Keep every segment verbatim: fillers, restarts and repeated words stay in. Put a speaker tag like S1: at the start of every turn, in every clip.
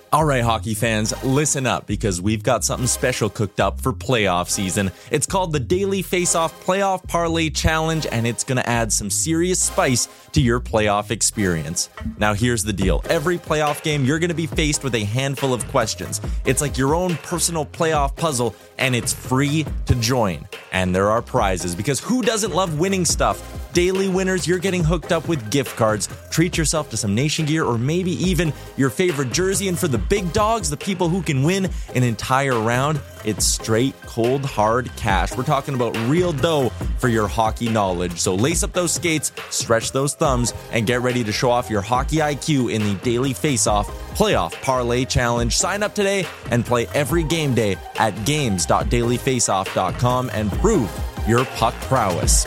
S1: All right, hockey fans, listen up because we've got something special cooked up for playoff season. It's called the Daily Face-Off Playoff Parlay Challenge, and it's going to add some serious spice to your playoff experience. Now, here's the deal. Every playoff game, you're going to be faced with a handful of questions. It's like your own personal playoff puzzle, and it's free to join. And there are prizes, because who doesn't love winning stuff? Daily winners, you're getting hooked up with gift cards. Treat yourself to some Nation gear or maybe even your favorite jersey. And for the big dogs, the people who can win an entire round, it's straight, cold, hard cash. We're talking about real dough for your hockey knowledge. So lace up those skates, stretch those thumbs, and get ready to show off your hockey I Q in the Daily Face-Off Playoff Parlay Challenge. Sign up today and play every game day at games dot daily face off dot com and prove your puck prowess.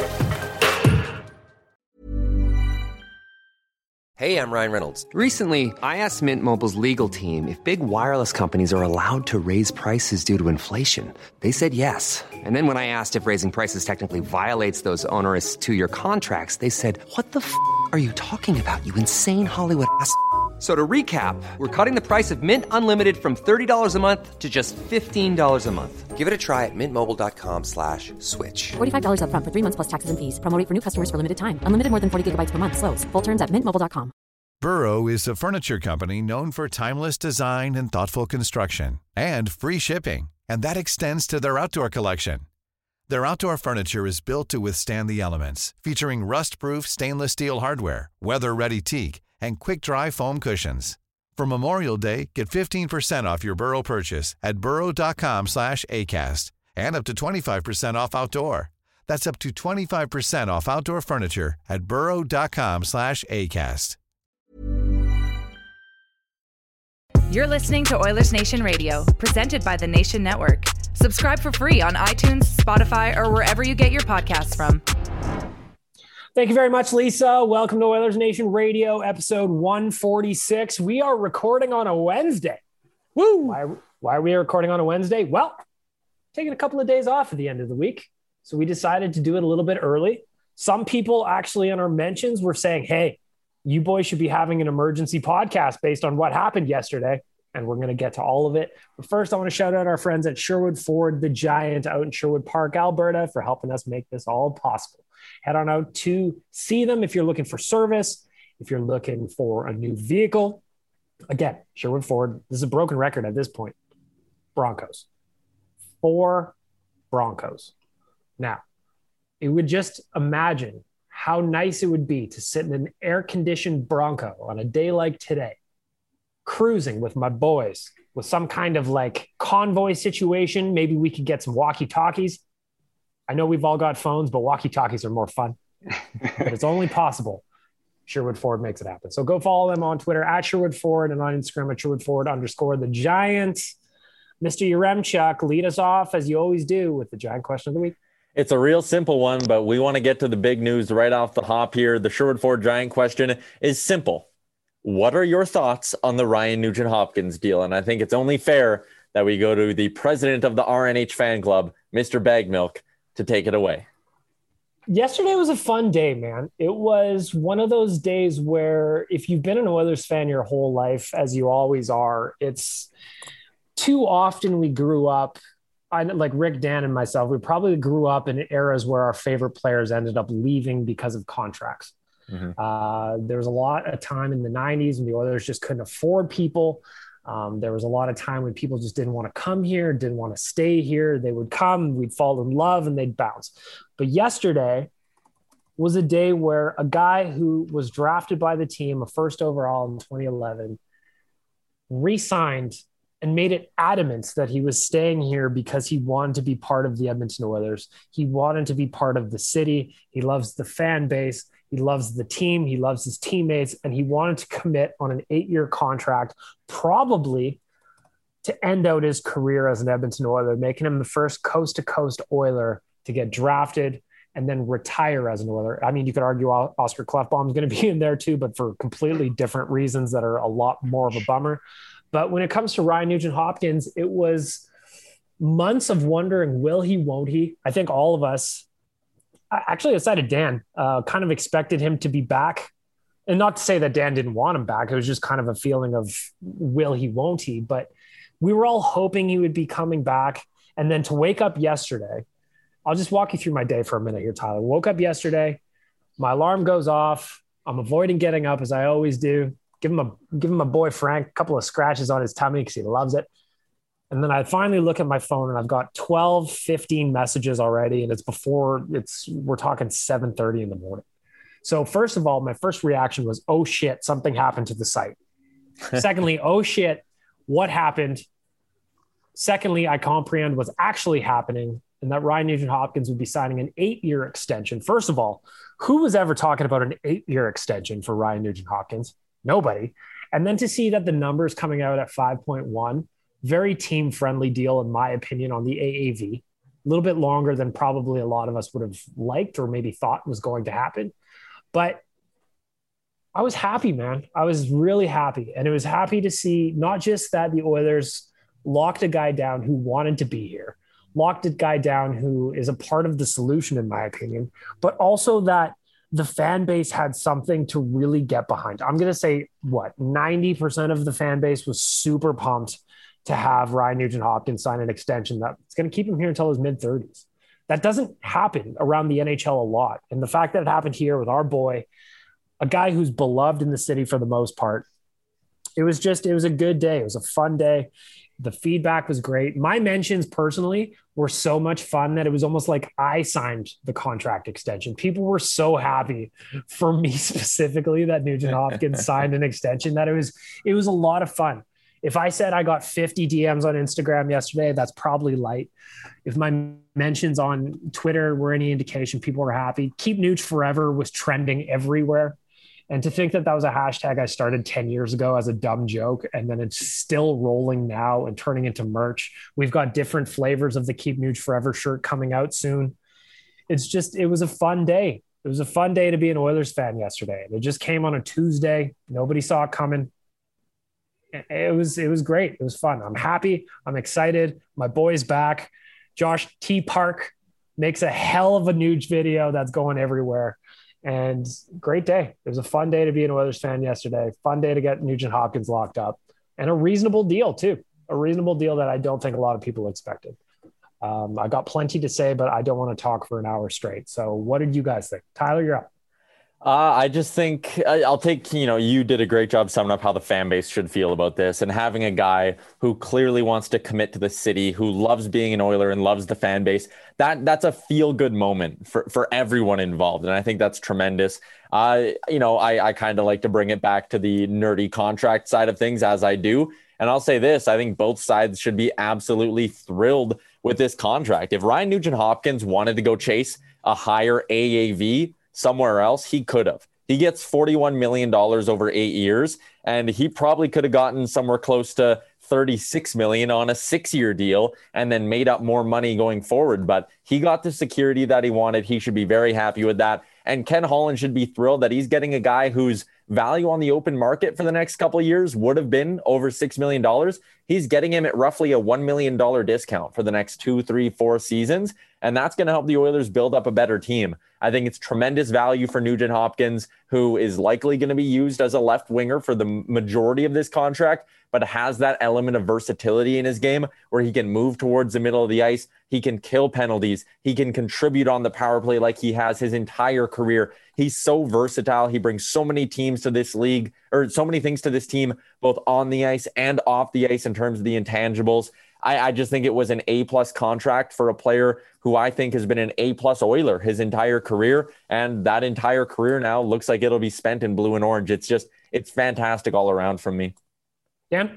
S2: Hey, I'm Ryan Reynolds. Recently, I asked Mint Mobile's legal team if big wireless companies are allowed to raise prices due to inflation. They said yes. And then when I asked if raising prices technically violates those onerous two-year contracts, they said, what the f*** are you talking about, you insane Hollywood ass f- So to recap, we're cutting the price of Mint Unlimited from thirty dollars a month to just fifteen dollars a month. Give it a try at mintmobile.com slash switch.
S3: forty-five dollars up front for three months plus taxes and fees. Promo rate for new customers for limited time. Unlimited more than forty gigabytes per month. Slows full terms at mint mobile dot com.
S4: Burrow is a furniture company known for timeless design and thoughtful construction and free shipping. And that extends to their outdoor collection. Their outdoor furniture is built to withstand the elements, featuring rust-proof stainless steel hardware, weather-ready teak, and quick-dry foam cushions. For Memorial Day, get fifteen percent off your Burrow purchase at burrow.com slash ACAST and up to twenty-five percent off outdoor. That's up to twenty-five percent off outdoor furniture at burrow.com slash ACAST.
S5: You're listening to Oilers Nation Radio, presented by the Nation Network. Subscribe for free on iTunes, Spotify, or wherever you get your podcasts from.
S6: Thank you very much, Lisa. Welcome to Oilers Nation Radio, episode one forty-six. We are recording on a Wednesday. Woo! Why, why are we recording on a Wednesday? Well, taking a couple of days off at the end of the week, so we decided to do it a little bit early. Some people actually in our mentions were saying, hey, you boys should be having an emergency podcast based on what happened yesterday, and we're going to get to all of it. But first, I want to shout out our friends at Sherwood Ford, the Giant, out in Sherwood Park, Alberta, for helping us make this all possible. Head on out to see them if you're looking for service, if you're looking for a new vehicle. Again, Sherwood Ford, this is a broken record at this point. Broncos. Four Broncos. Now, it would just imagine how nice it would be to sit in an air-conditioned Bronco on a day like today, cruising with my boys, with some kind of like convoy situation. Maybe we could get some walkie-talkies. I know we've all got phones, but walkie-talkies are more fun. But it's only possible Sherwood Ford makes it happen. So go follow them on Twitter at Sherwood Ford and on Instagram at Sherwood Ford underscore the Giants. Mister Yaremchuk, lead us off as you always do with the Giant question of the week.
S1: It's a real simple one, but we want to get to the big news right off the hop here. The Sherwood Ford Giant question is simple. What are your thoughts on the Ryan Nugent-Hopkins deal? And I think it's only fair that we go to the president of the R N H fan club, Mister Bagmilk, to take it away.
S6: Yesterday was a fun day, man. It was one of those days where if you've been an Oilers fan your whole life, as you always are, it's too often we grew up, I, like Rick, Dan, and myself, we probably grew up in eras where our favorite players ended up leaving because of contracts. Mm-hmm. Uh, there was a lot of time in the nineties when the Oilers just couldn't afford people. Um, there was a lot of time when people just didn't want to come here, didn't want to stay here. They would come, we'd fall in love, and they'd bounce. But yesterday was a day where a guy who was drafted by the team, a first overall in twenty eleven, re-signed and made it adamant that he was staying here because he wanted to be part of the Edmonton Oilers. He wanted to be part of the city. He loves the fan base. He loves the team. He loves his teammates. And he wanted to commit on an eight-year contract, probably to end out his career as an Edmonton Oiler, making him the first coast-to-coast Oiler to get drafted and then retire as an Oiler. I mean, you could argue Oscar Klefbom is going to be in there too, but for completely different reasons that are a lot more of a bummer. But when it comes to Ryan Nugent-Hopkins, it was months of wondering, will he, won't he? I think all of us, actually aside of Dan, uh, kind of expected him to be back and not to say that Dan didn't want him back. It was just kind of a feeling of will he, won't he? But we were all hoping he would be coming back. And then to wake up yesterday, I'll just walk you through my day for a minute here, Tyler. Woke up yesterday, my alarm goes off. I'm avoiding getting up as I always do. Give him a give him a boy Frank a couple of scratches on his tummy because he loves it. And then I finally look at my phone and I've got twelve, fifteen messages already, and it's before it's we're talking seven thirty in the morning. So first of all, my first reaction was, oh shit, something happened to the site. Secondly, oh shit, what happened? Secondly, I comprehend what's actually happening and that Ryan Nugent-Hopkins would be signing an eight-year extension. First of all, who was ever talking about an eight-year extension for Ryan Nugent-Hopkins? Nobody. And then to see that the numbers coming out at five point one, very team-friendly deal, in my opinion, on the A A V. A little bit longer than probably a lot of us would have liked or maybe thought was going to happen. But I was happy, man. I was really happy. And it was happy to see not just that the Oilers locked a guy down who wanted to be here, locked a guy down who is a part of the solution, in my opinion, but also that the fan base had something to really get behind. I'm going to say, what, ninety percent of the fan base was super pumped to have Ryan Nugent-Hopkins sign an extension that's going to keep him here until his mid-thirties. That doesn't happen around the N H L a lot. And the fact that it happened here with our boy, a guy who's beloved in the city for the most part, it was just, it was a good day. It was a fun day. The feedback was great. My mentions personally were so much fun that it was almost like I signed the contract extension. People were so happy for me specifically that Nugent-Hopkins signed an extension that it was, it was a lot of fun. If I said I got fifty D Ms on Instagram yesterday, that's probably light. If my mentions on Twitter were any indication, people were happy. Keep Nuge Forever was trending everywhere. And to think that that was a hashtag I started ten years ago as a dumb joke, and then it's still rolling now and turning into merch. We've got different flavors of the Keep Nuge Forever shirt coming out soon. It's just, it was a fun day. It was a fun day to be an Oilers fan yesterday. It just came on a Tuesday. Nobody saw it coming. It was, it was great. It was fun. I'm happy. I'm excited. My boy's back. Josh T. Park makes a hell of a Nuge video that's going everywhere. And great day. It was a fun day to be an Oilers fan yesterday. Fun day to get Nugent-Hopkins locked up, and a reasonable deal too. A reasonable deal that I don't think a lot of people expected. Um, I got plenty to say, but I don't want to talk for an hour straight. So what did you guys think? Tyler, you're up.
S1: Uh, I just think I'll take, you know, you did a great job summing up how the fan base should feel about this, and having a guy who clearly wants to commit to the city, who loves being an Oiler and loves the fan base. That that's a feel good moment for, for everyone involved. And I think that's tremendous. Uh, you know, I, I kind of like to bring it back to the nerdy contract side of things, as I do. And I'll say this, I think both sides should be absolutely thrilled with this contract. If Ryan Nugent-Hopkins wanted to go chase a higher A A V somewhere else, he could have. He gets forty-one million dollars over eight years, and he probably could have gotten somewhere close to thirty-six million dollars on a six-year deal and then made up more money going forward. But he got the security that he wanted. He should be very happy with that. And Ken Holland should be thrilled that he's getting a guy whose value on the open market for the next couple of years would have been over six million dollars. He's getting him at roughly a one million dollars discount for the next two, three, four seasons. And that's going to help the Oilers build up a better team. I think it's tremendous value for Nugent-Hopkins, who is likely going to be used as a left winger for the majority of this contract, but has that element of versatility in his game where he can move towards the middle of the ice. He can kill penalties. He can contribute on the power play like he has his entire career. He's so versatile. He brings so many teams to this league, or so many things to this team, both on the ice and off the ice in terms of the intangibles. I, I just think it was an A-plus contract for a player who I think has been an A-plus Oiler his entire career. And that entire career now looks like it'll be spent in blue and orange. It's just, it's fantastic all around from me.
S6: Dan?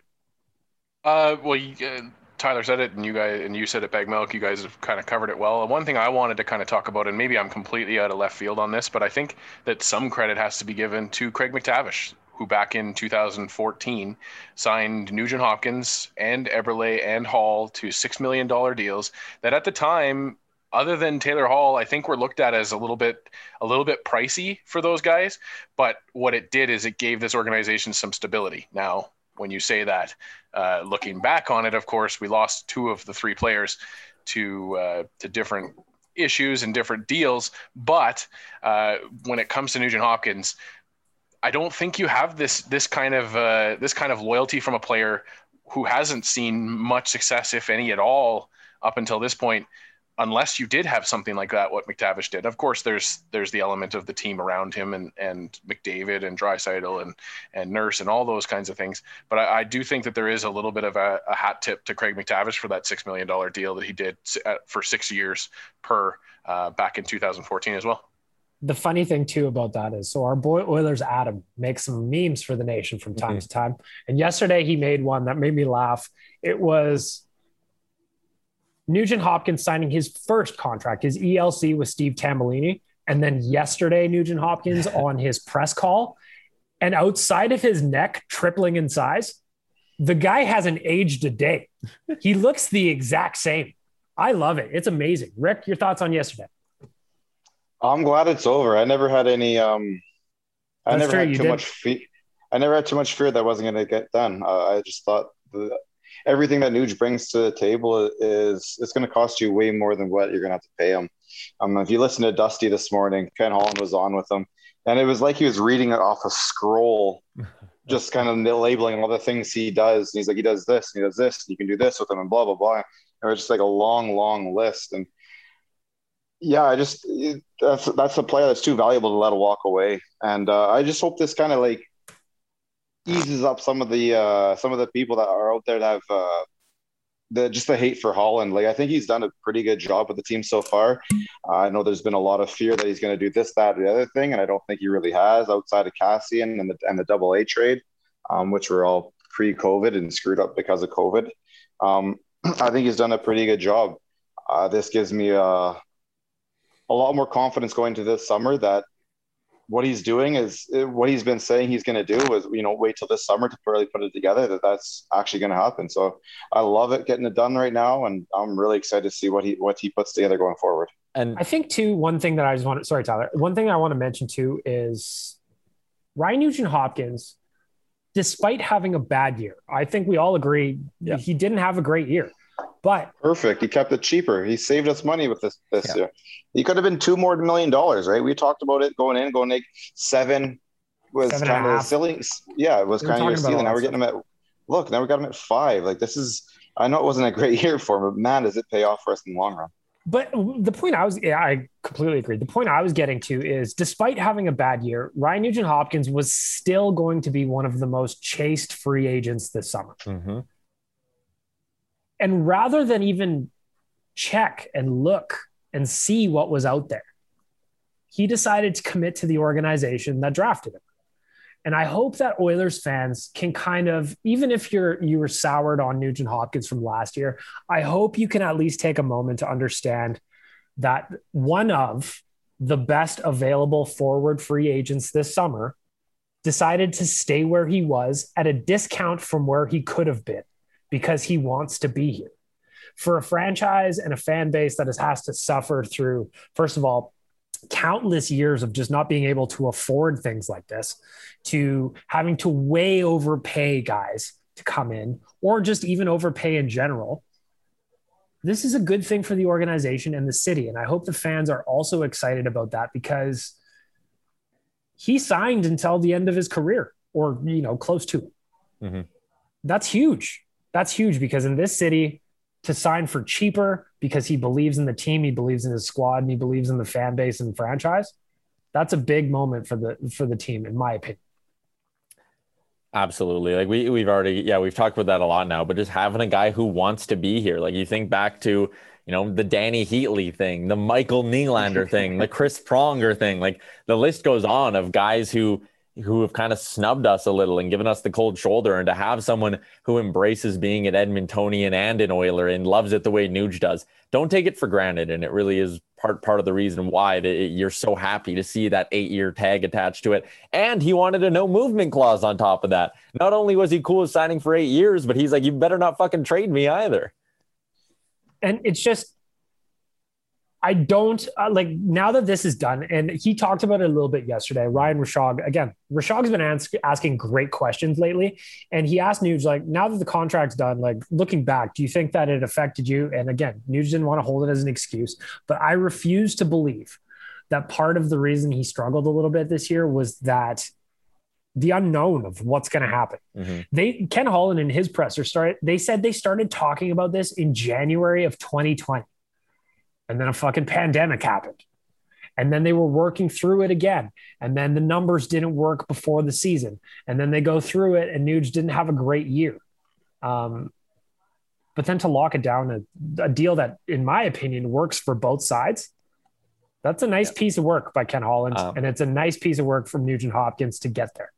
S7: Uh, well, you, uh, Tyler said it, and you guys, and you said it, Bag Milk. You guys have kind of covered it well. One thing I wanted to kind of talk about, and maybe I'm completely out of left field on this, but I think that some credit has to be given to Craig MacTavish, who back in two thousand fourteen signed Nugent-Hopkins and Eberle and Hall to six million dollars deals that at the time, other than Taylor Hall, I think were looked at as a little bit a little bit pricey for those guys. But what it did is it gave this organization some stability. Now, when you say that, uh, looking back on it, of course, we lost two of the three players to uh, to different issues and different deals. But uh, when it comes to Nugent-Hopkins, I don't think you have this this kind of uh, this kind of loyalty from a player who hasn't seen much success, if any at all, up until this point, unless you did have something like that, what McTavish did. Of course, there's there's the element of the team around him and and McDavid and Draisaitl and and Nurse and all those kinds of things. But I, I do think that there is a little bit of a, a hat tip to Craig McTavish for that six million dollars deal that he did for six years per uh, back in two thousand fourteen as well.
S6: The funny thing too about that is, so our boy Oilers Adam makes some memes for the nation from time mm-hmm. to time. And yesterday he made one that made me laugh. It was Nugent Hopkins signing his first contract, his E L C with Steve Tambellini. And then yesterday, Nugent Hopkins on his press call, and outside of his neck tripling in size, the guy hasn't aged a day. He looks the exact same. I love it. It's amazing. Rick, your thoughts on yesterday?
S8: I'm glad it's over. I never had any, um, I
S6: That's
S8: never
S6: true,
S8: had
S6: you
S8: too
S6: did.
S8: much fear. I never had too much fear that wasn't going to get done. Uh, I just thought the, everything that Nuge brings to the table is, it's going to cost you way more than what you're going to have to pay him. Um, if you listen to Dusty this morning, Ken Holland was on with him, and it was like he was reading it off a scroll, just kind of labeling all the things he does. And he's like, he does this, and he does this, and you can do this with him, and blah, blah, blah. It was just like a long, long list. And yeah, I just, that's, that's a player that's too valuable to let it walk away. And uh, I just hope this kind of like eases up some of the, uh, some of the people that are out there that have uh, the, just the hate for Holland. Like, I think he's done a pretty good job with the team so far. Uh, I know there's been a lot of fear that he's going to do this, that, or the other thing. And I don't think he really has, outside of Cassian and the, and the double A trade, um, which were all pre-COVID and screwed up because of COVID. Um, I think he's done a pretty good job. Uh, this gives me a, a lot more confidence going to this summer that what he's doing is what he's been saying he's going to do is, you know, wait till this summer to really put it together, that that's actually going to happen. So I love it getting it done right now. And I'm really excited to see what he, what he puts together going forward.
S6: And I think too, one thing that I just want to, sorry, Tyler, one thing I want to mention too is Ryan Nugent Hopkins, despite having a bad year, I think we all agree yeah. he didn't have a great year. But
S8: perfect. He kept it cheaper. He saved us money with this this yeah. year. He could have been two more million dollars, right? We talked about it going in, going like seven was seven kind of silly. Yeah, it was we kind of your ceiling. Now we're getting him at look. Now we got him at five. Like this is. I know it wasn't a great year for him, but man, does it pay off for us in the long run?
S6: But the point I was, yeah, I completely agree. The point I was getting to is, despite having a bad year, Ryan Nugent Hopkins was still going to be one of the most chased free agents this summer.
S1: Mm-hmm.
S6: And rather than even check and look and see what was out there, he decided to commit to the organization that drafted him. And I hope that Oilers fans can kind of, even if you're you were soured on Nugent Hopkins from last year, I hope you can at least take a moment to understand that one of the best available forward free agents this summer decided to stay where he was at a discount from where he could have been, because he wants to be here. For a franchise and a fan base that has, has to suffer through, first of all, countless years of just not being able to afford things like this, to having to way overpay guys to come in, or just even overpay in general, this is a good thing for the organization and the city. And I hope the fans are also excited about that, because he signed until the end of his career, or, you know, close to it.
S1: Mm-hmm.
S6: That's huge. That's huge, because in this city, to sign for cheaper because he believes in the team, he believes in his squad, and he believes in the fan base and franchise, that's a big moment for the for the team, in my opinion.
S1: Absolutely. Like we, we've already, yeah, we've talked about that a lot now, but just having a guy who wants to be here. Like you think back to, you know, the Danny Heatley thing, the Michael Nylander thing, the Chris Pronger thing, like the list goes on of guys who, who have kind of snubbed us a little and given us the cold shoulder. And to have someone who embraces being an Edmontonian and an Oiler and loves it the way Nuge does, don't take it for granted. And it really is part, part of the reason why that it, you're so happy to see that eight year tag attached to it. And he wanted a no movement clause on top of that. Not only was he cool with signing for eight years, but he's like, you better not fucking trade me either.
S6: And it's just, I don't uh, like, now that this is done, and he talked about it a little bit yesterday, Ryan Rishaug, again, Rishaug's been ask, asking great questions lately. And he asked Nuge, like, now that the contract's done, like looking back, do you think that it affected you? And again, Nuge didn't want to hold it as an excuse, but I refuse to believe that part of the reason he struggled a little bit this year was that the unknown of what's going to happen. Mm-hmm. They Ken Holland in his presser started, they said they started talking about this in January of twenty twenty. And then a fucking pandemic happened. And then they were working through it again. And then the numbers didn't work before the season. And then they go through it and Nuge didn't have a great year. Um, but then to lock it down, a, a deal that, in my opinion, works for both sides, that's a nice piece of work by Ken Holland. Um, and it's a nice piece of work from Nugent Hopkins to get there.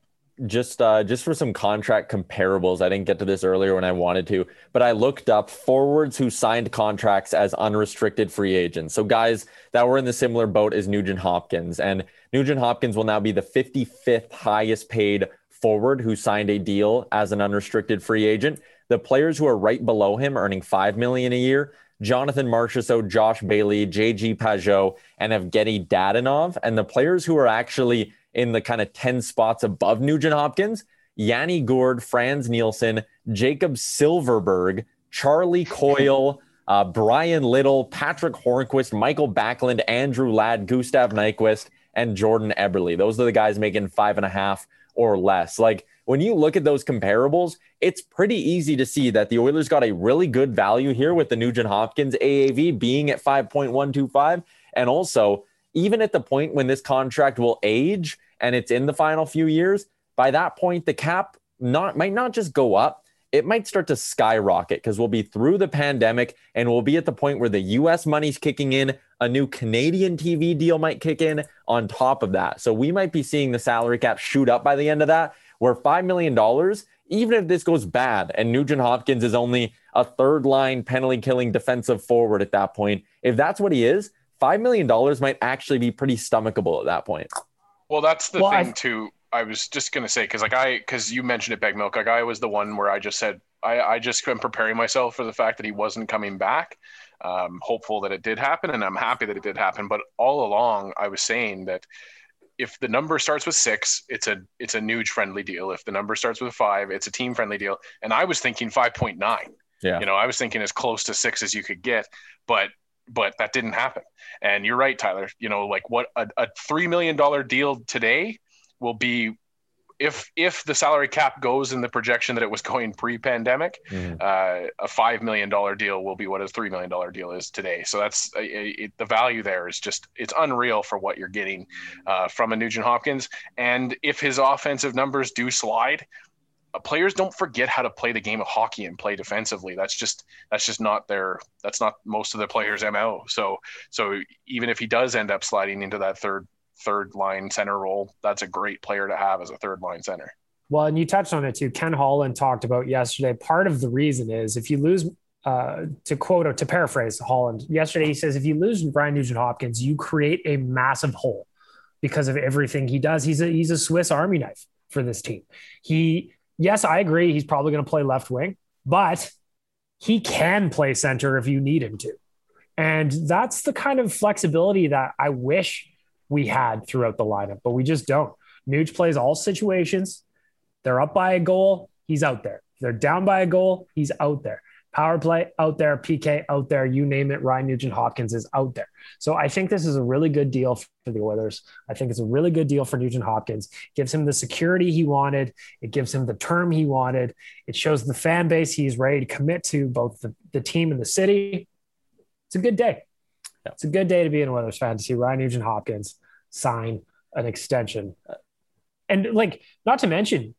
S1: Just uh, just for some contract comparables, I didn't get to this earlier when I wanted to, but I looked up forwards who signed contracts as unrestricted free agents. So guys that were in the similar boat as Nugent Hopkins. And Nugent Hopkins will now be the fifty-fifth highest paid forward who signed a deal as an unrestricted free agent. The players who are right below him earning five million dollars a year, Jonathan Marchessault, Josh Bailey, J G Pageau, and Evgeny Dadonov. And the players who are actually in the kind of ten spots above Nugent Hopkins, Yanni Gourde, Franz Nielsen, Jacob Silverberg, Charlie Coyle, uh, Brian Little, Patrick Hornquist, Michael Backlund, Andrew Ladd, Gustav Nyquist, and Jordan Eberle. Those are the guys making five and a half or less. Like, when you look at those comparables, it's pretty easy to see that the Oilers got a really good value here with the Nugent Hopkins A A V being at five point one two five. And also, even at the point when this contract will age and it's in the final few years, by that point, the cap not might not just go up, it might start to skyrocket because we'll be through the pandemic and we'll be at the point where the U S money's kicking in. A new Canadian T V deal might kick in on top of that. So we might be seeing the salary cap shoot up by the end of that, where five million dollars, even if this goes bad and Nugent Hopkins is only a third line penalty killing defensive forward at that point, if that's what he is, five million dollars might actually be pretty stomachable at that point.
S7: Well, that's the
S6: well,
S7: thing
S6: I...
S7: too. I was just going to say, cause like I, cause you mentioned it, Beg Milk. Like I was the one where I just said, I, I just am preparing myself for the fact that he wasn't coming back. Um, hopeful that it did happen, and I'm happy that it did happen. But all along I was saying that if the number starts with six, it's a, it's a Nuge friendly deal. If the number starts with five, it's a team friendly deal. And I was thinking five point nine. Yeah. You know, I was thinking as close to six as you could get, but but that didn't happen. And you're right, Tyler. You know, like what a, a three million dollars deal today will be, if if the salary cap goes in the projection that it was going pre-pandemic, mm. uh, a five million dollars deal will be what a three million dollars deal is today. So that's a, a, it, the value there is just, it's unreal for what you're getting uh, from a Nugent Hopkins. And if his offensive numbers do slide, players don't forget how to play the game of hockey and play defensively. That's just, that's just not their, that's not most of the players' M O. So, so even if he does end up sliding into that third, third line center role, that's a great player to have as a third line center.
S6: Well, and you touched on it too. Ken Holland talked about yesterday. Part of the reason is if you lose, uh, to quote or to paraphrase Holland yesterday, he says, if you lose Brian Nugent Hopkins, you create a massive hole because of everything he does. He's a, he's a Swiss Army knife for this team. He, Yes, I agree. He's probably going to play left wing, but he can play center if you need him to. And that's the kind of flexibility that I wish we had throughout the lineup, but we just don't. Nuge plays all situations. They're up by a goal, he's out there. They're down by a goal, he's out there. Power play out there, P K out there, you name it, Ryan Nugent Hopkins is out there. So I think this is a really good deal for the Oilers. I think it's a really good deal for Nugent Hopkins. It gives him the security he wanted. It gives him the term he wanted. It shows the fan base he's ready to commit to, both the, the team and the city. It's a good day. Yeah. It's a good day to be an Oilers fan, to see Ryan Nugent Hopkins sign an extension. And like, not to mention,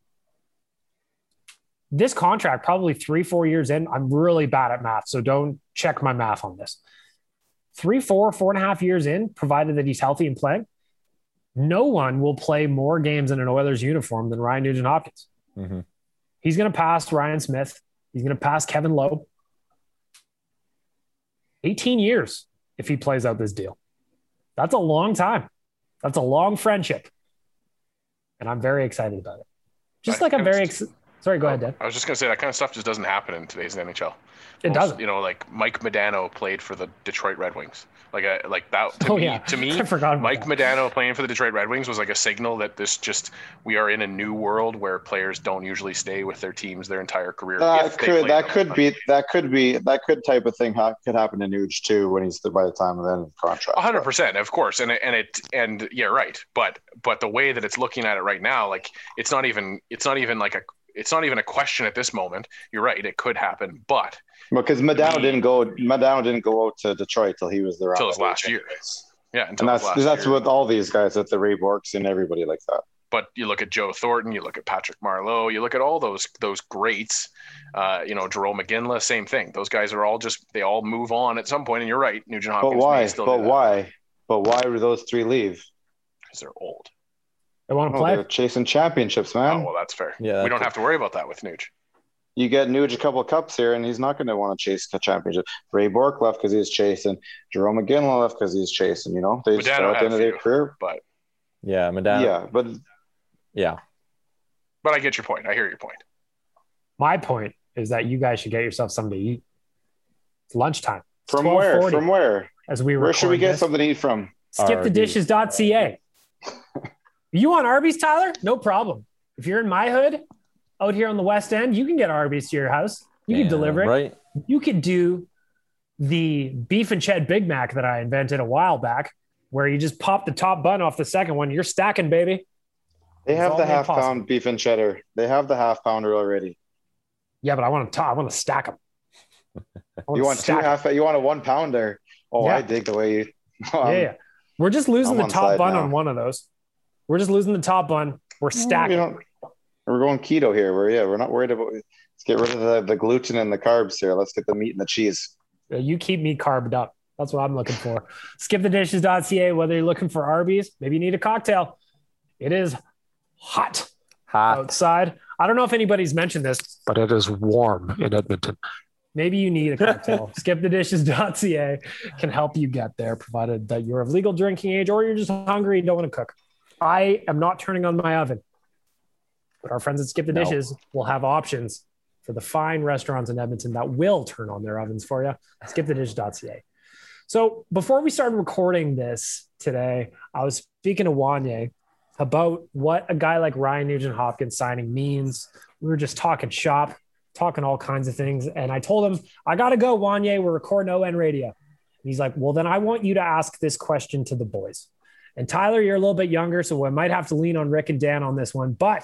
S6: this contract, probably three, four years in, I'm really bad at math, so don't check my math on this. Three, four, four and a half years in, provided that he's healthy and playing, no one will play more games in an Oilers uniform than Ryan Nugent Hopkins. Mm-hmm. He's going to pass Ryan Smith. He's going to pass Kevin Lowe. eighteen years if he plays out this deal. That's a long time. That's a long friendship. And I'm very excited about it. Just like I'm very excited. Sorry, go ahead, Dad.
S7: I was just gonna say that kind of stuff just doesn't happen in today's N H L.
S6: It
S7: Most,
S6: doesn't.
S7: You know, like Mike Modano played for the Detroit Red Wings. Like a like that to
S6: Oh,
S7: me.
S6: yeah.
S7: To me,
S6: I forgot about
S7: Mike
S6: that.
S7: Modano playing for the Detroit Red Wings was like a signal that this just we are in a new world where players don't usually stay with their teams their entire career.
S8: That
S7: if they
S8: could
S7: play
S8: that
S7: them.
S8: could be that could be that could type of thing ha- could happen to Nuge too when he's by the time of the end of the contract.
S7: A hundred percent, of course, and it- and it and yeah, right. But but the way that it's looking at it right now, like it's not even it's not even like a it's not even a question at this moment. You're right, it could happen, but
S8: Because Modano
S7: he-
S8: didn't go Modano didn't go out to Detroit till he was there
S7: Till his last year. yeah,
S8: And
S7: until
S8: that's
S7: his last
S8: that's
S7: year.
S8: with all these guys at the Ray Borks and everybody like that.
S7: But you look at Joe Thornton, you look at Patrick Marleau, you look at all those those greats. Uh, you know, Jerome McGinley, same thing. Those guys are all just they all move on at some point. And you're right, Nugent Hopkins.
S8: But why?
S7: May still
S8: But
S7: do that
S8: why? But why would those three leave?
S7: because they're old.
S6: They want to
S8: Oh,
S6: play.
S8: they're chasing championships, man.
S7: Oh well, that's fair.
S1: Yeah,
S7: we don't
S1: that's-
S7: have to worry about that with Nuge.
S8: You get Nuge a couple of cups here, and he's not going to want to chase the championship. Ray Bork left because he's chasing. Jerome McGinley left because he's chasing. You know, they
S7: Modano
S8: start at
S7: had
S8: the end
S7: a
S8: of their
S7: few.
S8: career.
S7: But
S1: Yeah, Modano.
S8: Yeah, but
S1: Yeah.
S7: but I get your point. I hear your point.
S6: My point is that you guys should get yourself something to eat. It's lunchtime. It's
S8: from where?
S6: twelve forty
S8: From where?
S6: As we
S8: Where should we
S6: record
S8: get
S6: this.
S8: something to eat from?
S6: skip the dishes dot c a. You want Arby's, Tyler? No problem. If you're in my hood out here on the West End, you can get Arby's to your house. You can
S1: Yeah,
S6: deliver it.
S1: Right.
S6: You could do the beef and ched Big Mac that I invented a while back, where you just pop the top bun off the second one. You're stacking, baby.
S8: They
S6: It's
S8: have
S6: all
S8: the
S6: made
S8: half
S6: possible.
S8: pound beef and cheddar. They have the half pounder already.
S6: Yeah, but I want to. I want to stack them.
S8: You want two half? You want a one pounder? Oh,
S6: Yeah.
S8: I dig the way you.
S6: Yeah, yeah. We're just losing
S8: I'm
S6: the
S8: on
S6: top
S8: side
S6: bun
S8: now.
S6: on one of those. We're just losing the top bun. We're
S8: We
S6: stacking.
S8: don't, we're going keto here. We're yeah. We're not worried about. Let's get rid of the, the gluten and the carbs here. Let's get the meat and the cheese.
S6: You keep me carbed up. That's what I'm looking for. skip the dishes dot c a. Whether you're looking for Arby's, maybe you need a cocktail. It is hot
S1: Hot.
S6: outside. I don't know if anybody's mentioned this, but it is warm in Edmonton. Maybe you need a cocktail. skip the dishes dot c a can help you get there, provided that you're of legal drinking age or you're just hungry and don't want to cook. I am not turning on my oven, but our friends at Skip the
S1: No.
S6: Dishes will have options for the fine restaurants in Edmonton that will turn on their ovens for you. skip the dishes dot c a. So before we started recording this today, I was speaking to Wanye about what a guy like Ryan Nugent-Hopkins signing means. We were just talking shop, talking all kinds of things. And I told him, I got to go, Wanye. We're recording O N Radio. And he's like, well, then I want you to ask this question to the boys. And Tyler, you're a little bit younger, so I might have to lean on Rick and Dan on this one. But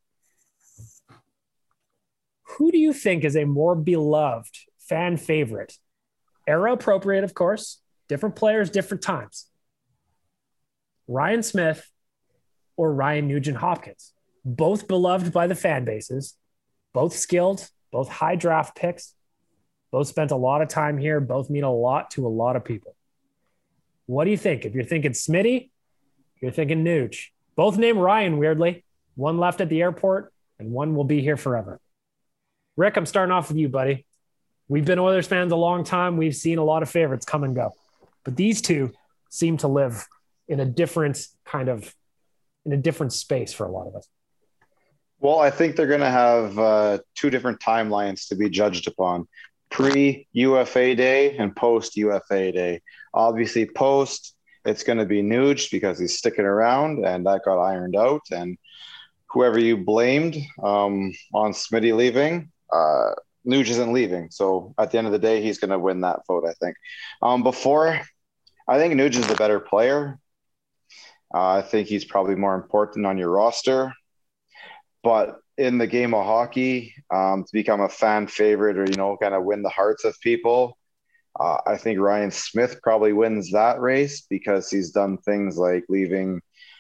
S6: who do you think is a more beloved fan favorite? Era appropriate, of course. Different players, different times. Ryan Smith or Ryan Nugent-Hopkins? Both beloved by the fan bases, both skilled, both high draft picks, both spent a lot of time here, both mean a lot to a lot of people. What do you think? If you're thinking Smitty, you're thinking Nuge. Both named Ryan, weirdly. One left at the airport, and one will be here forever. Rick, I'm starting off with you, buddy. We've been Oilers fans a long time. We've seen a lot of favorites come and go. But these two seem to live in a different kind of, in a different space for a lot of us.
S8: Well, I think they're going to have uh, two different timelines to be judged upon: pre-U F A day and post-U F A day. Obviously, post, it's going to be Nuge because he's sticking around, and that got ironed out. And whoever you blamed um, on Smitty leaving, uh, Nuge isn't leaving. So at the end of the day, he's going to win that vote, I think. Um, before, I think Nuge is the better player. Uh, I think he's probably more important on your roster. But in the game of hockey, um, to become a fan favorite or, you know, kind of win the hearts of people, uh, I think Ryan Smith probably wins that race because he's done things like leaving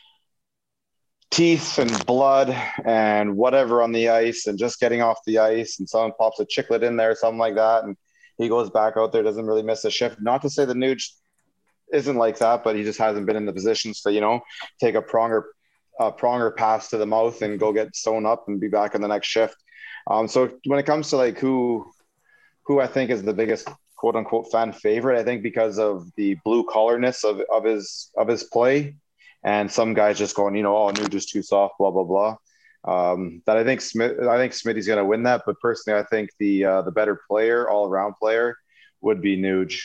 S8: teeth and blood and whatever on the ice and just getting off the ice, and someone pops a chiclet in there, something like that, and he goes back out there, doesn't really miss a shift. Not to say the Nuge isn't like that, but he just hasn't been in the positions to, you know, take a pronger a pronger pass to the mouth and go get sewn up and be back in the next shift. Um, so when it comes to like who who I think is the biggest quote unquote fan favorite, I think because of the blue collarness of, of his of his play, and some guys just going, you know, oh, Nuge is too soft, blah blah blah. Um, that I think Smith, I think Smitty's going to win that. But personally, I think the uh, the better player, all around player, would be Nuge.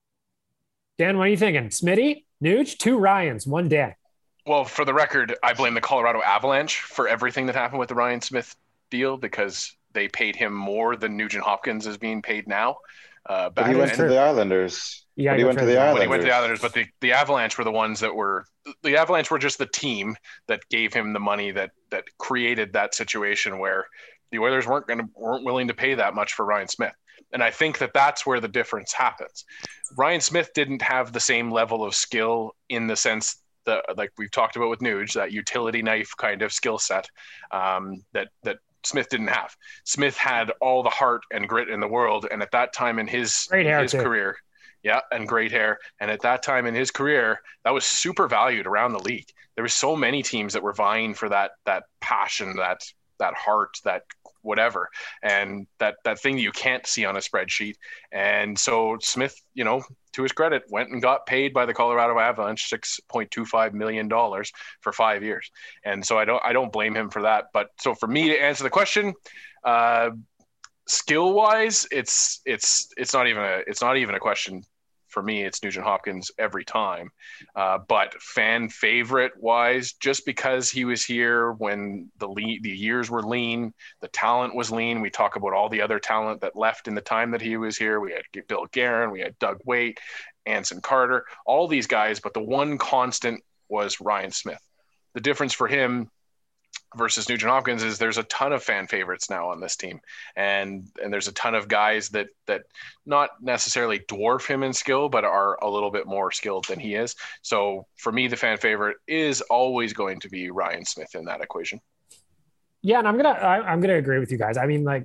S6: Dan, what are you thinking? Smitty, Nuge, two Ryans, one Dan.
S7: Well, for the record, I blame the Colorado Avalanche for everything that happened with the Ryan Smith deal because they paid him more than Nugent Hopkins is being paid now. Uh,
S8: but he went to the Islanders.
S6: Yeah,
S8: he went to the Islanders.
S7: When he went to the Islanders, but the, the Avalanche were the ones that were the Avalanche were just the team that gave him the money that that created that situation where the Oilers weren't going to weren't willing to pay that much for Ryan Smith. And I think that that's where the difference happens. Ryan Smith didn't have the same level of skill in the sense that, like we've talked about with Nuge, that utility knife kind of skill set um, that that Smith didn't have. Smith had all the heart and grit in the world, and at that time in his
S6: great hair
S7: his
S6: too.
S7: career, yeah, and great hair, and at that time in his career, that was super valued around the league. There were so many teams that were vying for that that passion, that that heart, that whatever, and that that thing that you can't see on a spreadsheet. And so Smith, you know, to his credit, went and got paid by the Colorado Avalanche six point two five million dollars for five years. And so I don't I don't blame him for that. But so for me to answer the question, uh, skill wise, it's it's it's not even a it's not even a question. For me, it's Nugent Hopkins every time. Uh, but fan favorite wise, just because he was here when the le- the years were lean, the talent was lean. We talk about all the other talent that left in the time that he was here. We had Bill Guerin, we had Doug Weight, Anson Carter, all these guys. But the one constant was Ryan Smith. The difference for him versus Nugent Hopkins is there's a ton of fan favorites now on this team. And and there's a ton of guys that that not necessarily dwarf him in skill, but are a little bit more skilled than he is. So for me, the fan favorite is always going to be Ryan Smith in that equation.
S6: Yeah, and I'm gonna I, I'm gonna agree with you guys. I mean, like,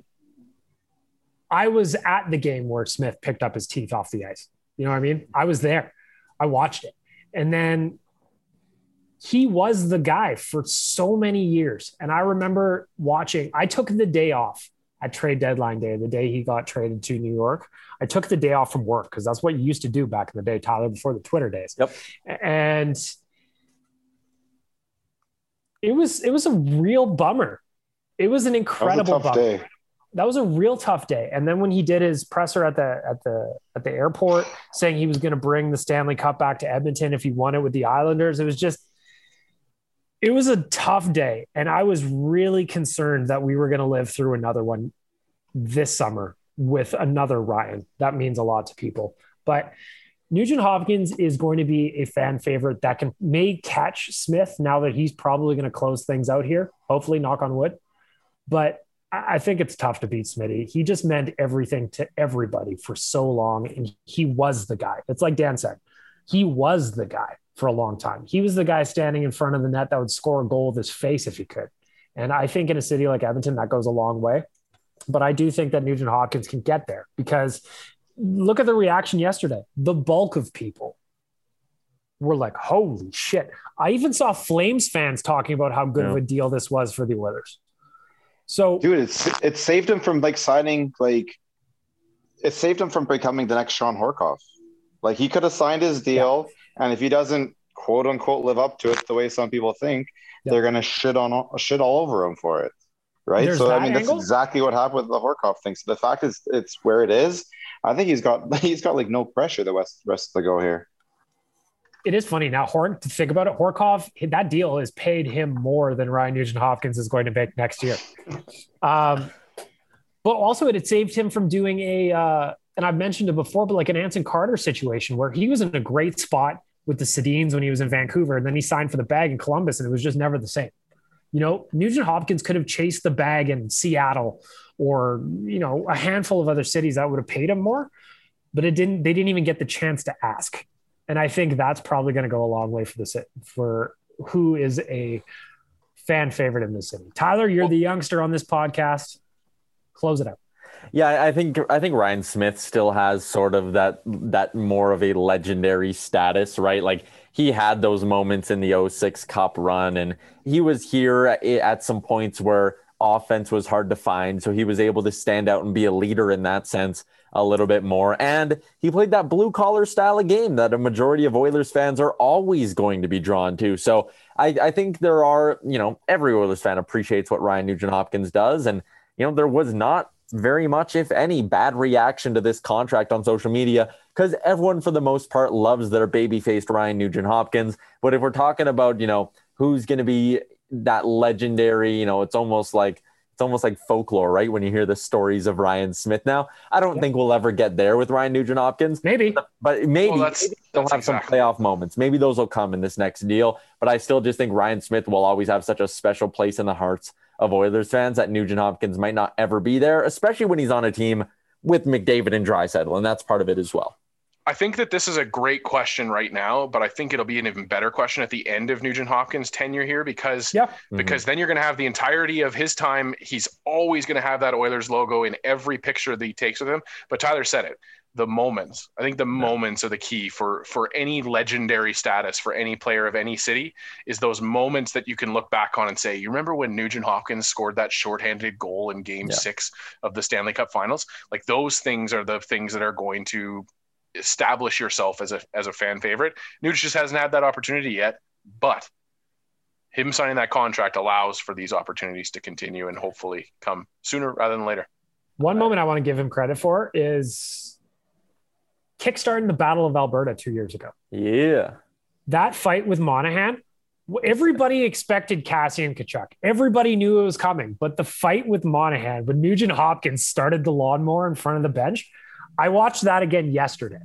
S6: I was at the game where Smith picked up his teeth off the ice. You know what I mean? I was there. I watched it. And then he was the guy for so many years. And I remember watching, I took the day off at trade deadline day, the day he got traded to New York. I took the day off from work because that's what you used to do back in the day, Tyler, before the Twitter days.
S1: Yep.
S6: And it was, it was a real bummer. It was an incredible
S8: that was a tough
S6: bummer.
S8: day.
S6: That was a real tough day. And then when he did his presser at the, at the, at the airport saying he was going to bring the Stanley Cup back to Edmonton if he won it with the Islanders, it was just, it was a tough day, and I was really concerned that we were going to live through another one this summer with another Ryan. That means a lot to people. But Nugent Hopkins is going to be a fan favorite that can may catch Smith now that he's probably going to close things out here, hopefully, knock on wood. But I think it's tough to beat Smitty. He just meant everything to everybody for so long, and he was the guy. It's like Dan said. He was the guy for a long time. He was the guy standing in front of the net that would score a goal with his face if he could. And I think in a city like Edmonton, that goes a long way. But I do think that Nugent Hopkins can get there because look at the reaction yesterday. The bulk of people were like, holy shit. I even saw Flames fans talking about how good yeah. of a deal this was for the Oilers. So,
S8: dude, it's it saved him from like signing, like it saved him from becoming the next Sean Horkoff. Like he could have signed his deal. Yeah. And if he doesn't, quote unquote, live up to it the way some people think, yeah. they're going to shit on shit all over him for it. Right.
S6: There's
S8: so,
S6: that
S8: I mean,
S6: angle?
S8: That's exactly what happened with the Horkoff thing. So the fact is it's where it is. I think he's got he's got like no pressure the rest, rest of the go here.
S6: It is funny. Now, Horn, to think about it, Horkoff, that deal has paid him more than Ryan Nugent-Hopkins is going to make next year. Um, but also it had saved him from doing a, uh, and I've mentioned it before, but like an Anson Carter situation where he was in a great spot with the Sedins when he was in Vancouver, and then he signed for the bag in Columbus, and it was just never the same. You know, Nugent Hopkins could have chased the bag in Seattle or, you know, a handful of other cities that would have paid him more, but it didn't, they didn't even get the chance to ask. And I think that's probably going to go a long way for the for who is a fan favorite in the city. Tyler, you're the youngster on this podcast. Close it out.
S1: Yeah, I think I think Ryan Smith still has sort of that that more of a legendary status, right? Like he had those moments in the oh six Cup run, and he was here at, at some points where offense was hard to find. So he was able to stand out and be a leader in that sense a little bit more. And he played that blue collar style of game that a majority of Oilers fans are always going to be drawn to. So I, I think there are, you know, every Oilers fan appreciates what Ryan Nugent-Hopkins does. And, you know, there was not very much, if any, bad reaction to this contract on social media because everyone, for the most part, loves their baby-faced Ryan Nugent-Hopkins. But if we're talking about, you know, who's going to be that legendary, you know, it's almost like it's almost like folklore, right? When you hear the stories of Ryan Smith now, I don't yeah. think we'll ever get there with Ryan Nugent-Hopkins.
S6: Maybe,
S1: but maybe,
S7: well, that's,
S1: maybe they'll
S7: that's
S1: have
S7: exactly.
S1: some playoff moments. Maybe those will come in this next deal. But I still just think Ryan Smith will always have such a special place in the hearts of Oilers fans that Nugent-Hopkins might not ever be there, especially when he's on a team with McDavid and Draisaitl, and that's part of it as well.
S7: I think that this is a great question right now, but I think it'll be an even better question at the end of Nugent-Hopkins' tenure here because,
S6: yeah.
S7: because
S1: mm-hmm.
S7: then you're going to have the entirety of his time. He's always going to have that Oilers logo in every picture that he takes with him. But Tyler said it, the moments. I think the yeah. moments are the key for, for any legendary status for any player of any city is those moments that you can look back on and say, you remember when Nugent-Hopkins scored that shorthanded goal in game yeah. six of the Stanley Cup Finals? Like those things are the things that are going to establish yourself as a as a fan favorite. Nuge just hasn't had that opportunity yet, but him signing that contract allows for these opportunities to continue and hopefully come sooner rather than later.
S6: One moment I want to give him credit for is kickstarting the Battle of Alberta two years ago.
S1: Yeah.
S6: That fight with Monahan, everybody expected Kassian Tkachuk. Everybody knew it was coming, but the fight with Monahan, when Nugent-Hopkins started the lawnmower in front of the bench, I watched that again yesterday.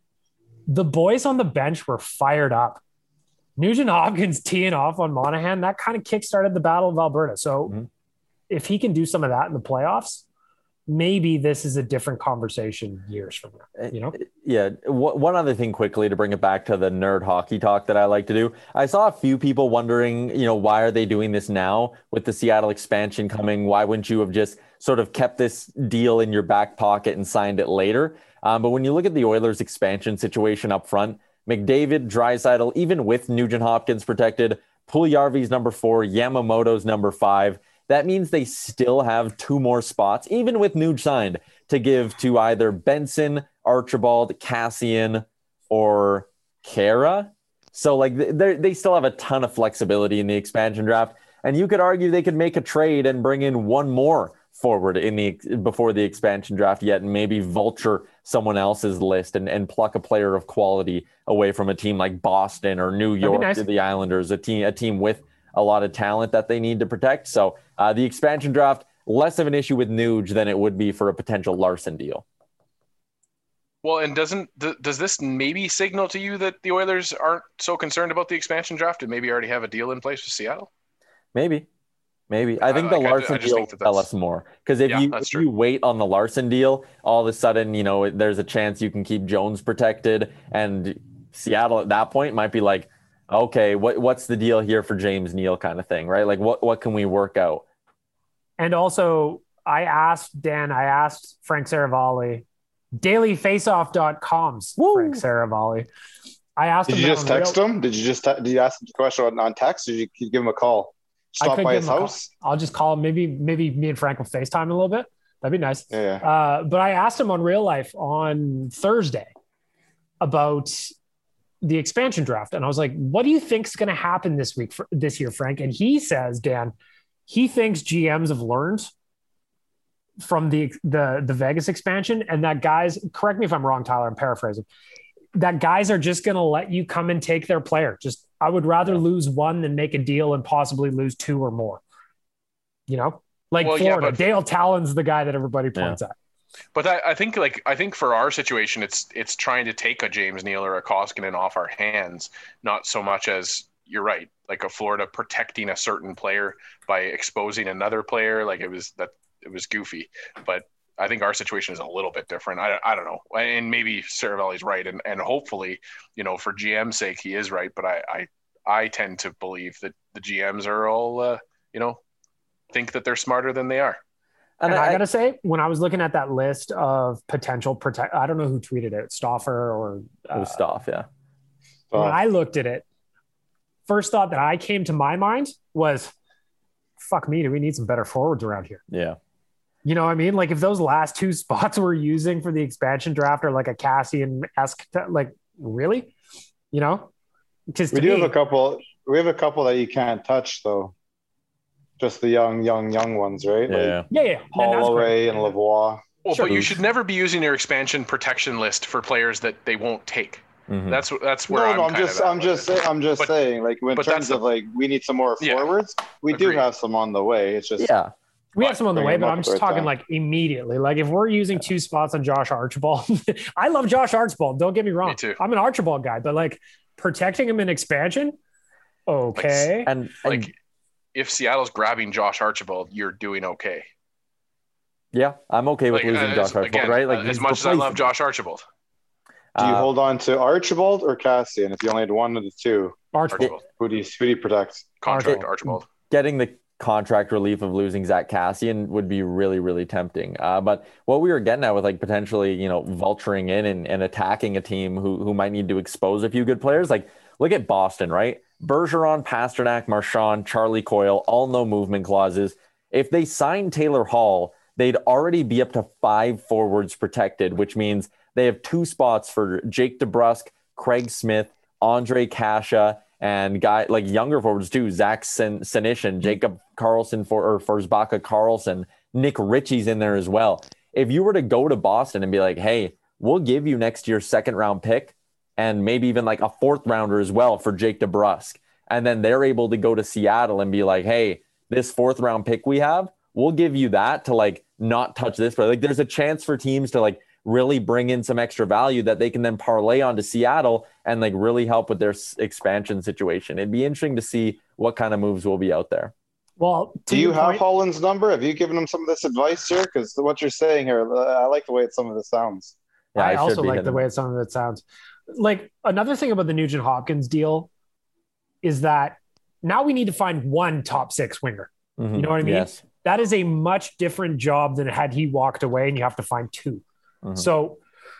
S6: The boys on the bench were fired up. Nugent-Hopkins teeing off on Monahan, that kind of kickstarted the Battle of Alberta. So mm-hmm. if he can do some of that in the playoffs, maybe this is a different conversation years from now, you know?
S1: Yeah. One other thing quickly to bring it back to the nerd hockey talk that I like to do. I saw a few people wondering, you know, why are they doing this now with the Seattle expansion coming? Why wouldn't you have just sort of kept this deal in your back pocket and signed it later? Um, but when you look at the Oilers expansion situation up front, McDavid, Draisaitl, even with Nugent-Hopkins protected, Puljujarvi's number four, Yamamoto's number five. That means they still have two more spots, even with Nuge signed, to give to either Benson, Archibald, Kassian, or Kara. So like they they still have a ton of flexibility in the expansion draft. And you could argue they could make a trade and bring in one more forward in the before the expansion draft yet, and maybe vulture someone else's list and, and pluck a player of quality away from a team like Boston or New York nice. or the Islanders, a team a team with a lot of talent that they need to protect. So uh, the expansion draft, less of an issue with Nuge than it would be for a potential Larson deal.
S7: Well, and doesn't th- does this maybe signal to you that the Oilers aren't so concerned about the expansion draft and maybe already have a deal in place with Seattle?
S1: Maybe. Maybe. I think I, the like, Larson I, I deal will tell us more. Because if, yeah, you, if you wait on the Larson deal, all of a sudden, you know, there's a chance you can keep Jones protected. And Seattle at that point might be like, okay, what what's the deal here for James Neal kind of thing, right? Like, what, what can we work out?
S6: And also, I asked Dan, I asked Frank Saravalli, daily faceoff dot com's Frank Saravalli. I asked
S8: did
S6: him.
S8: Did you just text
S6: real...
S8: him? Did you just te- did you ask him the question on, on text? Or did you, did you give him a call? Stop by his house?
S6: I'll just call him. Maybe maybe me and Frank will FaceTime a little bit. That'd be nice.
S8: Yeah.
S6: Uh, but I asked him on Real Life on Thursday about the expansion draft. And I was like, what do you think is going to happen this week, for, this year, Frank? And he says, Dan, he thinks G Ms have learned from the, the, the Vegas expansion and that guys, correct me if I'm wrong, Tyler, I'm paraphrasing, that guys are just going to let you come and take their player. Just, I would rather lose one than make a deal and possibly lose two or more, you know, like
S7: well,
S6: Florida.
S7: Yeah, but-
S6: Dale Talon's the guy that everybody points
S1: yeah.
S6: at.
S7: But I, I think, like, I think for our situation, it's it's trying to take a James Neal or a Koskinen off our hands, not so much as, you're right, like a Florida protecting a certain player by exposing another player. Like it was that it was goofy, but I think our situation is a little bit different. I, I don't know, and maybe Saravalli's right, and and hopefully, you know, for G M's sake, he is right. But I I, I tend to believe that the G Ms are all, uh, you know, think that they're smarter than they are.
S6: And, and I, I got to say, when I was looking at that list of potential protect, I don't know who tweeted it, Stoffer or
S1: uh, it was Stoff, yeah.
S6: When I looked at it, first thought that I came to my mind was fuck me, do we need some better forwards around here?
S1: Yeah.
S6: You know what I mean? Like if those last two spots we're using for the expansion draft are like a Cassian-esque, like really, you know, because
S8: we do
S6: me,
S8: have a couple, we have a couple that you can't touch though. Just the young, young, young ones, right?
S1: Yeah.
S8: Like
S6: yeah, yeah.
S8: Holloway and Lavoie.
S7: Well,
S6: Sure.
S7: but you should never be using your expansion protection list for players that they won't take.
S1: Mm-hmm.
S7: That's that's where
S8: No,
S7: I'm,
S8: no, I'm
S7: kind
S8: just,
S7: of
S8: I'm just, say, I'm just
S7: but,
S8: saying, like in
S7: but
S8: terms
S7: the,
S8: of like, we need some more
S7: yeah,
S8: forwards. We
S7: agreed.
S8: do have some on the way. It's just,
S1: Yeah.
S6: We have some on the
S8: Bring
S6: way,
S8: him
S6: but
S8: up
S6: I'm
S8: at
S6: just
S8: the right
S6: talking
S8: time.
S6: like immediately. Like if we're using two spots on Josh Archibald, I love Josh Archibald. Don't get me wrong.
S7: Me too.
S6: I'm an Archibald guy, but like protecting him in expansion, okay.
S1: And, and
S7: like if Seattle's grabbing Josh Archibald, you're doing okay.
S1: yeah, I'm okay with
S7: Like,
S1: losing
S7: uh,
S1: Josh
S7: as,
S1: Archibald,
S7: again,
S1: right? Like
S7: uh, as
S1: he's
S7: much as I love
S1: replacing-
S7: Josh Archibald,
S8: do you
S1: Uh,
S8: hold on to Archibald or Cassian? If you only had one of the two,
S6: Archibald.
S7: Archibald.
S8: who do you, who do you protect?
S7: Contract
S6: Archibald.
S7: Archibald.
S1: getting the contract relief of losing Zach Cassian would be really, really tempting. Uh, but what we were getting at with like potentially, you know, vulturing in and, and attacking a team who who might need to expose a few good players. Like look at Boston, right? Bergeron, Pasternak, Marchand, Charlie Coyle, all no movement clauses. If they signed Taylor Hall, they'd already be up to five forwards protected, which means they have two spots for Jake DeBrusk, Craig Smith, Andre Kasha, and guy like younger forwards too, Zach Sen- Senyshyn, Jacob Carlson for or Forsbacka Carlson, Nick Ritchie's in there as well. If you were to go to Boston and be like, hey, we'll give you next year's second round pick and maybe even like a fourth rounder as well for Jake DeBrusk, and then they're able to go to Seattle and be like, hey, this fourth round pick we have, we'll give you that to like not touch this, but like there's a chance for teams to like really bring in some extra value that they can then parlay onto Seattle and like really help with their s- expansion situation. It'd be interesting to see what kind of moves will be out there.
S6: Well, to
S8: Do you
S6: your
S8: have
S6: point-
S8: Holland's number? Have you given him some of this advice here? Because what you're saying here, I like the way some of this sounds.
S1: Yeah,
S6: I,
S1: should
S6: also
S1: be
S6: like
S1: hitting
S6: the
S1: them.
S6: way some of it sounds. Like another thing about the Nugent Hopkins deal is that now we need to find one top six winger.
S1: Mhm.
S6: You know what I mean?
S1: Yes.
S6: That is a much different job than had he walked away and you have to find two.
S1: Mhm.
S6: So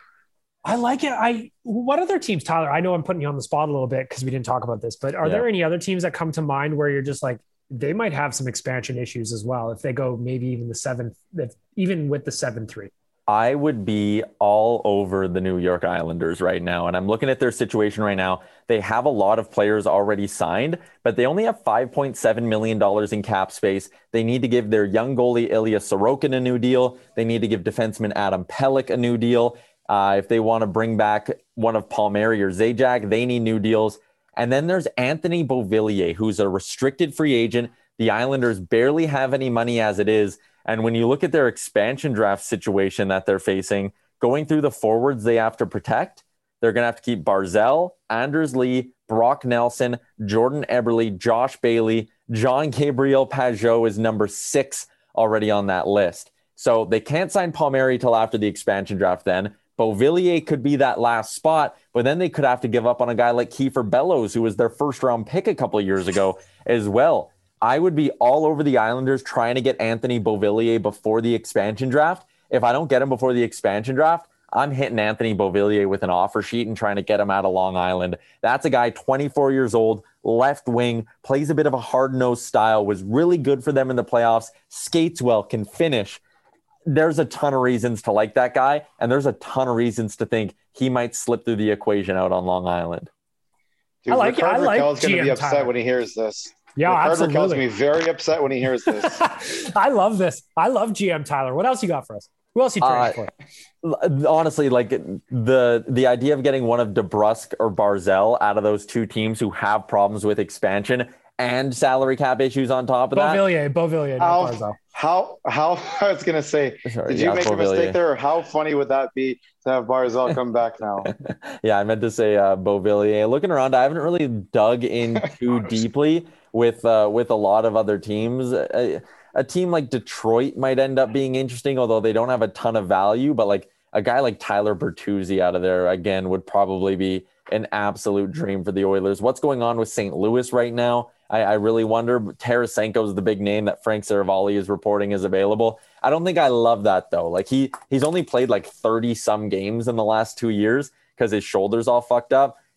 S6: I like it. I what other teams, Tyler? I know I'm putting you on the spot a little bit because we didn't talk about this, but are
S1: Yeah.
S6: there any other teams that come to mind where you're just like they might have some expansion issues as well if they go maybe even the seventh, if, even with the seven three?
S1: I would be all over the New York Islanders right now. And I'm looking at their situation right now. They have a lot of players already signed, but they only have five point seven million dollars in cap space. They need to give their young goalie Ilya Sorokin a new deal. They need to give defenseman Adam Pelech a new deal. Uh, if they want to bring back one of Palmieri or Zajac, they need new deals. And then there's Anthony Beauvillier, who's a restricted free agent. The Islanders barely have any money as it is. And when you look at their expansion draft situation that they're facing, going through the forwards they have to protect, they're going to have to keep Barzell, Anders Lee, Brock Nelson, Jordan Eberle, Josh Bailey, John Gabriel Pajot is number six already on that list. So they can't sign Palmieri till after the expansion draft then. Beauvillier could be that last spot, but then they could have to give up on a guy like Kiefer Bellows, who was their first round pick a couple of years ago as well. I would be all over the Islanders trying to get Anthony Beauvillier before the expansion draft. If I don't get him before the expansion draft, I'm hitting Anthony Beauvillier with an offer sheet and trying to get him out of Long Island. That's a guy twenty-four years old, left wing, plays a bit of a hard-nosed style, was really good for them in the playoffs, skates well, can finish. There's a ton of reasons to like that guy, and there's a ton of reasons to think he might slip through the equation out on Long Island.
S8: Dude,
S6: I like it. I
S8: Rickard
S6: like
S8: Rakell's going
S6: G
S8: to
S6: M
S8: be upset
S6: Tyler.
S8: when he hears this.
S6: Yeah,
S8: Rickard Rakell's going to
S6: absolutely.
S8: be very upset when he hears this.
S6: I love this. I love G M Tyler. What else you got for us? Who else you trading
S1: Uh,
S6: for?
S1: Honestly, like the the idea of getting one of DeBrusk or Barzell out of those two teams who have problems with expansion and salary cap issues on top of that.
S6: Beauvillier, Beauvillier, not Barzell.
S8: How, how, how, I was going to say,
S1: Sorry,
S8: did you
S1: yeah,
S8: make a
S1: Beauvillier.
S8: mistake there? Or how funny would that be to have Barzell come back now?
S1: Yeah, I meant to say uh, Beauvillier. Looking around, I haven't really dug in too deeply with uh, with a lot of other teams. A, a team like Detroit might end up being interesting, although they don't have a ton of value. But like a guy like Tyler Bertuzzi out of there, again, would probably be an absolute dream for the Oilers. What's going on with Saint Louis right now? I, I really wonder. Tarasenko is the big name that Frank Saravalli is reporting is available. I don't think I love that, though. Like he he's only played like thirty some games in the last two years because his shoulder's all fucked up.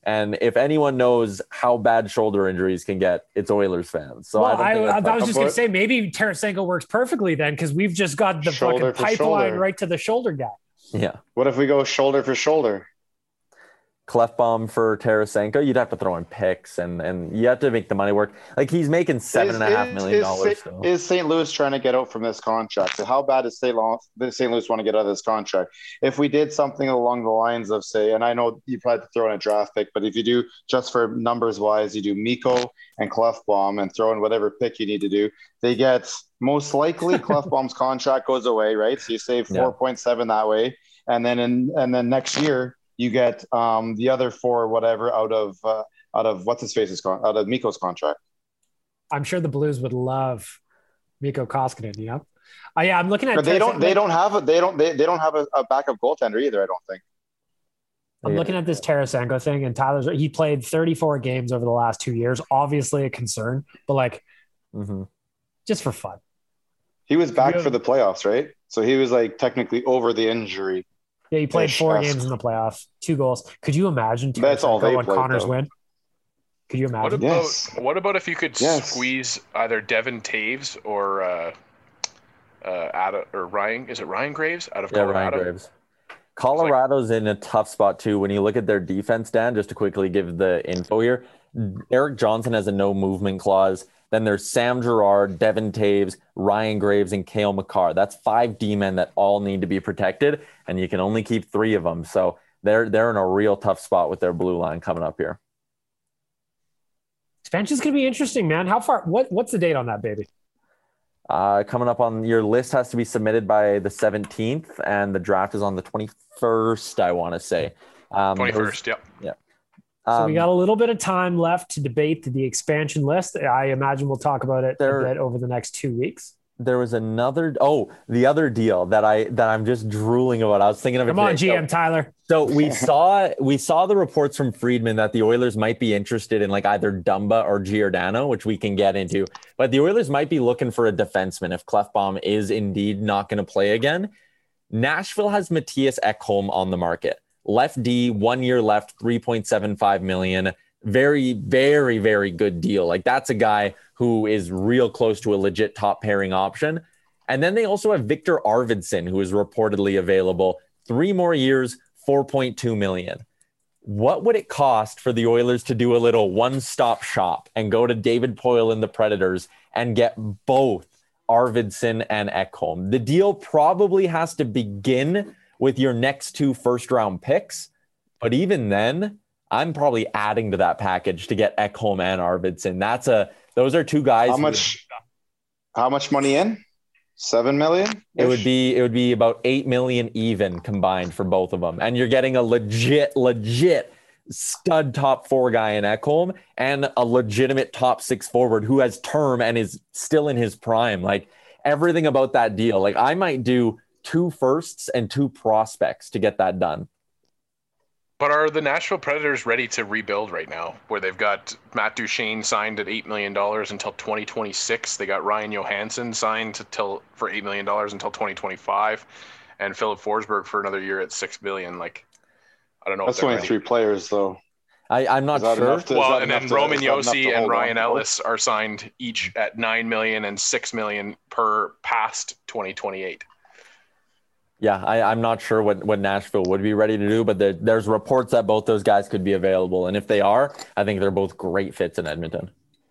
S1: And if anyone knows how bad shoulder injuries can get, it's Oilers fans. So
S6: well,
S1: I,
S6: I, I, I was just going to
S8: But-
S6: say maybe Tarasenko works perfectly then because we've just got the
S8: Shoulder
S6: fucking
S8: for
S6: pipeline
S8: shoulder.
S6: right to the shoulder guy.
S1: yeah.
S8: What if we go shoulder for shoulder?
S1: Clefbaum for Tarasenko, you'd have to throw in picks and and you have to make the money work. Like he's making seven
S8: Is-
S1: and a half
S8: is-
S1: million
S8: is
S1: dollars.
S8: Sa-
S1: So.
S8: Is Saint Louis trying to get out from this contract? So how bad does Saint Louis, does Saint Louis want to get out of this contract? If we did something along the lines of, say, and I know you probably have to throw in a draft pick, but if you do just for numbers wise, you do Miko and Clefbaum and throw in whatever pick you need to do, they get most likely Clefbaum's contract goes away, right? So you save
S1: Yeah.
S8: four point seven that way, and then in and then next year you get um, the other four whatever out of uh, out of what's his face's con- out of Miko's contract.
S6: I'm sure the Blues would love Mikko Koskinen, you know? Uh, yeah, I'm looking at
S8: But they don't.
S6: Tarasenko-
S8: They don't have a. They don't. They, they don't have a, a backup goaltender either. I don't think.
S6: I'm
S1: Yeah.
S6: looking at this Tarasenko thing, and Tyler's he played thirty-four games over the last two years. Obviously a concern, but like
S1: hmm
S6: just for fun.
S8: He was back
S6: Yeah.
S8: for the playoffs, right? So he was like technically over the injury.
S6: Yeah, he played
S8: Ish,
S6: four
S8: yes.
S6: games in the playoffs, two goals. Could you imagine
S8: That's all
S6: Tarasenko
S8: they
S6: when
S8: played,
S6: Connors
S8: though.
S6: win? Could you
S7: What
S6: imagine?
S7: about
S8: Yes.
S7: what about if you could
S8: Yes.
S7: squeeze either Devin Taves or uh, uh, out of, or Ryan? Is it Ryan Graves out of
S1: Yeah,
S7: Colorado?
S1: Ryan Graves. Colorado's in a tough spot too. When you look at their defense, Dan, just to quickly give the info here, Eric Johnson has a no movement clause. Then there's Sam Girard, Devin Taves, Ryan Graves, and Cale Makar. That's five D-men that all need to be protected, and you can only keep three of them. So they're they're in a real tough spot with their blue line coming up here.
S6: Expansion's gonna be interesting, man. How far? What? What's the date on that, baby?
S1: Uh, coming up on your list has to be submitted by the seventeenth, and the draft is on the twenty-first, I want to say. Um, those-
S7: twenty-first, yep.
S6: So
S1: um,
S6: we got a little bit of time left to debate the expansion list. I imagine we'll talk about it
S1: There-
S6: a bit over the next two weeks.
S1: there was another oh the other deal that I that I'm just drooling about. I was thinking of it
S6: Come on,
S1: today.
S6: G M
S1: So-
S6: Tyler.
S1: So we saw we saw the reports from Friedman that the Oilers might be interested in like either Dumba or Giordano, which we can get into. But the Oilers might be looking for a defenseman if Clefbaum is indeed not going to play again. Nashville has Matthias Ekholm on the market. Left D, one year left, three point seven five million. Very, very, very good deal. Like that's a guy who is real close to a legit top pairing option. And then they also have Victor Arvidsson, who is reportedly available. Three more years, four point two million. What would it cost for the Oilers to do a little one-stop shop and go to David Poile and the Predators and get both Arvidsson and Ekholm? The deal probably has to begin with your next two first-round picks, but even then, I'm probably adding to that package to get Ekholm and Arvidsson. That's a those are two guys.
S8: How
S1: who-
S8: much? How much money in? Seven million.
S1: It would be it would be about eight million even combined for both of them, and you're getting a legit, legit stud top four guy in Ekholm and a legitimate top six forward who has term and is still in his prime. Like everything about that deal. Like I might do two firsts and two prospects to get that done.
S7: But are the Nashville Predators ready to rebuild right now, where they've got Matt Duchene signed at eight million dollars until twenty twenty-six? They got Ryan Johansson signed to till for eight million dollars until twenty twenty-five, and Philip Forsberg for another year at six million dollars. Like, I don't know.
S8: That's
S7: if they're
S8: only
S7: ready.
S8: three players, though.
S1: I, I'm not
S8: Is that
S1: sure.
S8: enough to- is
S7: Well,
S8: that
S7: and
S8: enough
S7: then
S8: to-
S7: Roman
S8: is that enough to
S7: Yossi and
S8: hold
S7: Ryan
S8: on to both?
S7: Ellis are signed each at nine million and six million per past twenty twenty-eight.
S1: Yeah, I, I'm not sure what, what Nashville would be ready to do, but there, there's reports that both those guys could be available. And if they are, I think they're both great fits in Edmonton.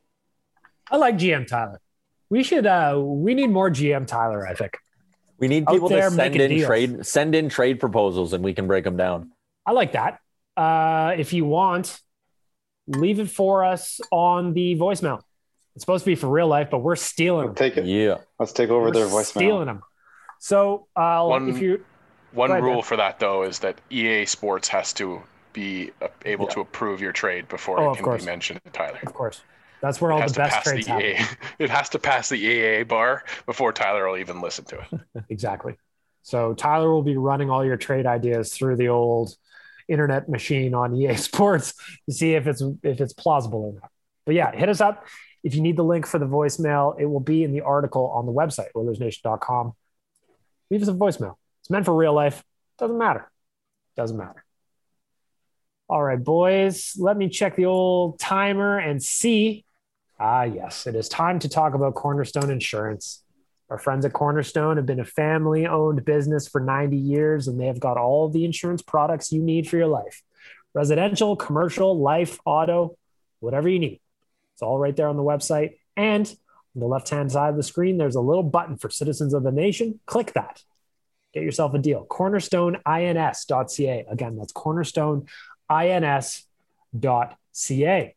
S6: I like G M Tyler. We should. uh We need more G M Tyler. I think.
S1: We need
S6: Out
S1: people
S6: there
S1: to send
S6: making
S1: in
S6: deals.
S1: trade send in trade proposals and we can break them down.
S6: I like that. Uh If you want, leave it for us on the voicemail. It's supposed to be for real life, but we're stealing them.
S8: Take it.
S1: Yeah.
S8: Let's take over
S6: We're
S8: their voicemail.
S6: stealing them. So, uh,
S7: One-
S6: if you
S7: One
S6: Go ahead,
S7: rule
S6: Dan.
S7: for that though is that E A Sports has to be uh, able
S1: Yeah.
S7: to approve your trade before
S6: Oh,
S7: it
S6: of
S7: can
S6: course.
S7: be mentioned to Tyler.
S6: Of course. That's where
S7: It
S6: all
S7: has
S6: the
S7: to
S6: best
S7: pass the
S6: trades
S7: E A.
S6: happen.
S7: It has to pass the E A bar before Tyler will even listen to it.
S6: Exactly. So Tyler will be running all your trade ideas through the old internet machine on E A Sports to see if it's if it's plausible or not. But yeah, hit us up. If you need the link for the voicemail, it will be in the article on the website, Oilers Nation dot com. Leave us a voicemail. It's meant for real life. Doesn't matter. Doesn't matter. All right, boys, let me check the old timer and see. Ah, yes, it is time to talk about Cornerstone Insurance. Our friends at Cornerstone have been a family-owned business for ninety years, and they have got all the insurance products you need for your life. Residential, commercial, life, auto, whatever you need. It's all right there on the website. And on the left-hand side of the screen, there's a little button for Citizens of the Nation. Click that. Get yourself a deal. cornerstone ins dot c a. Again, that's cornerstone ins dot c a.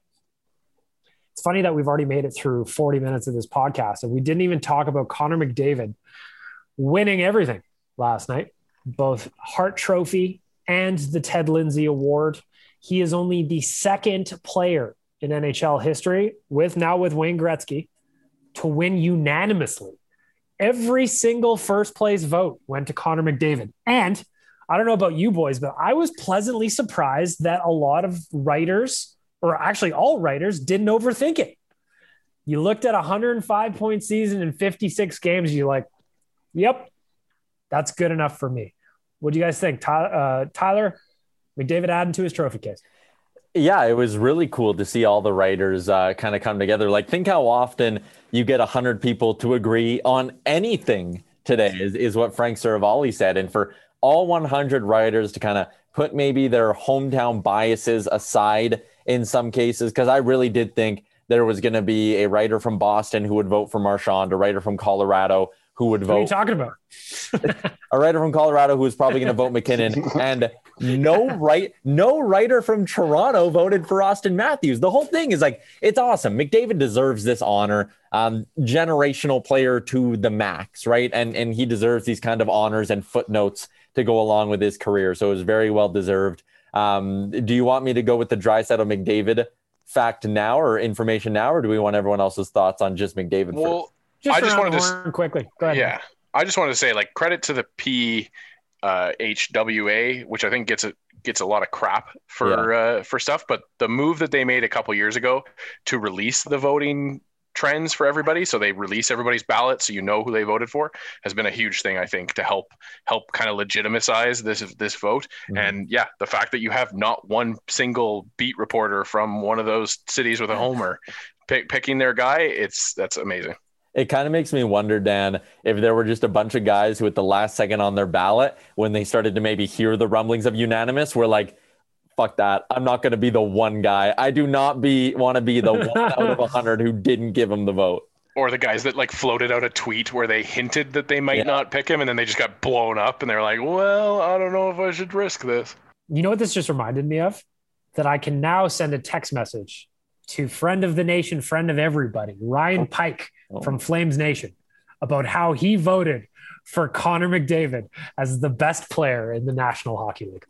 S6: It's funny that we've already made it through forty minutes of this podcast, and we didn't even talk about Connor McDavid winning everything last night, both Hart Trophy and the Ted Lindsay Award. He is only the second player in N H L history, with now with Wayne Gretzky, to win unanimously. Every single first place vote went to Connor McDavid. And I don't know about you boys, but I was pleasantly surprised that a lot of writers, or actually all writers, didn't overthink it. You looked at a one hundred five point season in fifty-six games, you're like, yep, that's good enough for me. What do you guys think? Tyler, uh, Tyler McDavid adding to his trophy case.
S1: Yeah, it was really cool to see all the writers uh, kind of come together. Like, think how often you get one hundred people to agree on anything today is, is what Frank Saravalli said. And for all one hundred writers to kind of put maybe their hometown biases aside in some cases, because I really did think there was going to be a writer from Boston who would vote for Marchand, a writer from Colorado who would vote.
S6: What are you talking about?
S1: A writer from Colorado who was probably going to vote McKinnon, and no right, no writer from Toronto voted for Austin Matthews. The whole thing is like, it's awesome. McDavid deserves this honor. Um, generational player to the max, right? And and he deserves these kind of honors and footnotes to go along with his career. So it was very well deserved. Um, do you want me to go with the Draisaitl McDavid fact now or information now, or do we want everyone else's thoughts on just McDavid
S7: well,
S1: first?
S6: Just
S7: I just wanted to
S6: quickly. Go ahead.
S7: Yeah, I just wanted to say, like, credit to the P uh, H W A, which I think gets a gets a lot of crap for yeah. uh, for stuff. But the move that they made a couple years ago to release the voting trends for everybody, so they release everybody's ballot so you know who they voted for, has been a huge thing, I think, to help help kind of legitimize this this vote. Mm-hmm. And yeah, the fact that you have not one single beat reporter from one of those cities with a homer pick, picking their guy, it's that's amazing.
S1: It kind of makes me wonder, Dan, if there were just a bunch of guys who at the last second on their ballot, when they started to maybe hear the rumblings of unanimous, were like, fuck that. I'm not going to be the one guy. I do not be want to be the one out of one hundred who didn't give him the vote.
S7: Or the guys that like floated out a tweet where they hinted that they might yeah. not pick him, and then they just got blown up, and they're like, well, I don't know if I should risk this.
S6: You know what this just reminded me of? That I can now send a text message to friend of the nation, friend of everybody, Ryan Pike oh. from Flames Nation, about how he voted for Connor McDavid as the best player in the National Hockey League.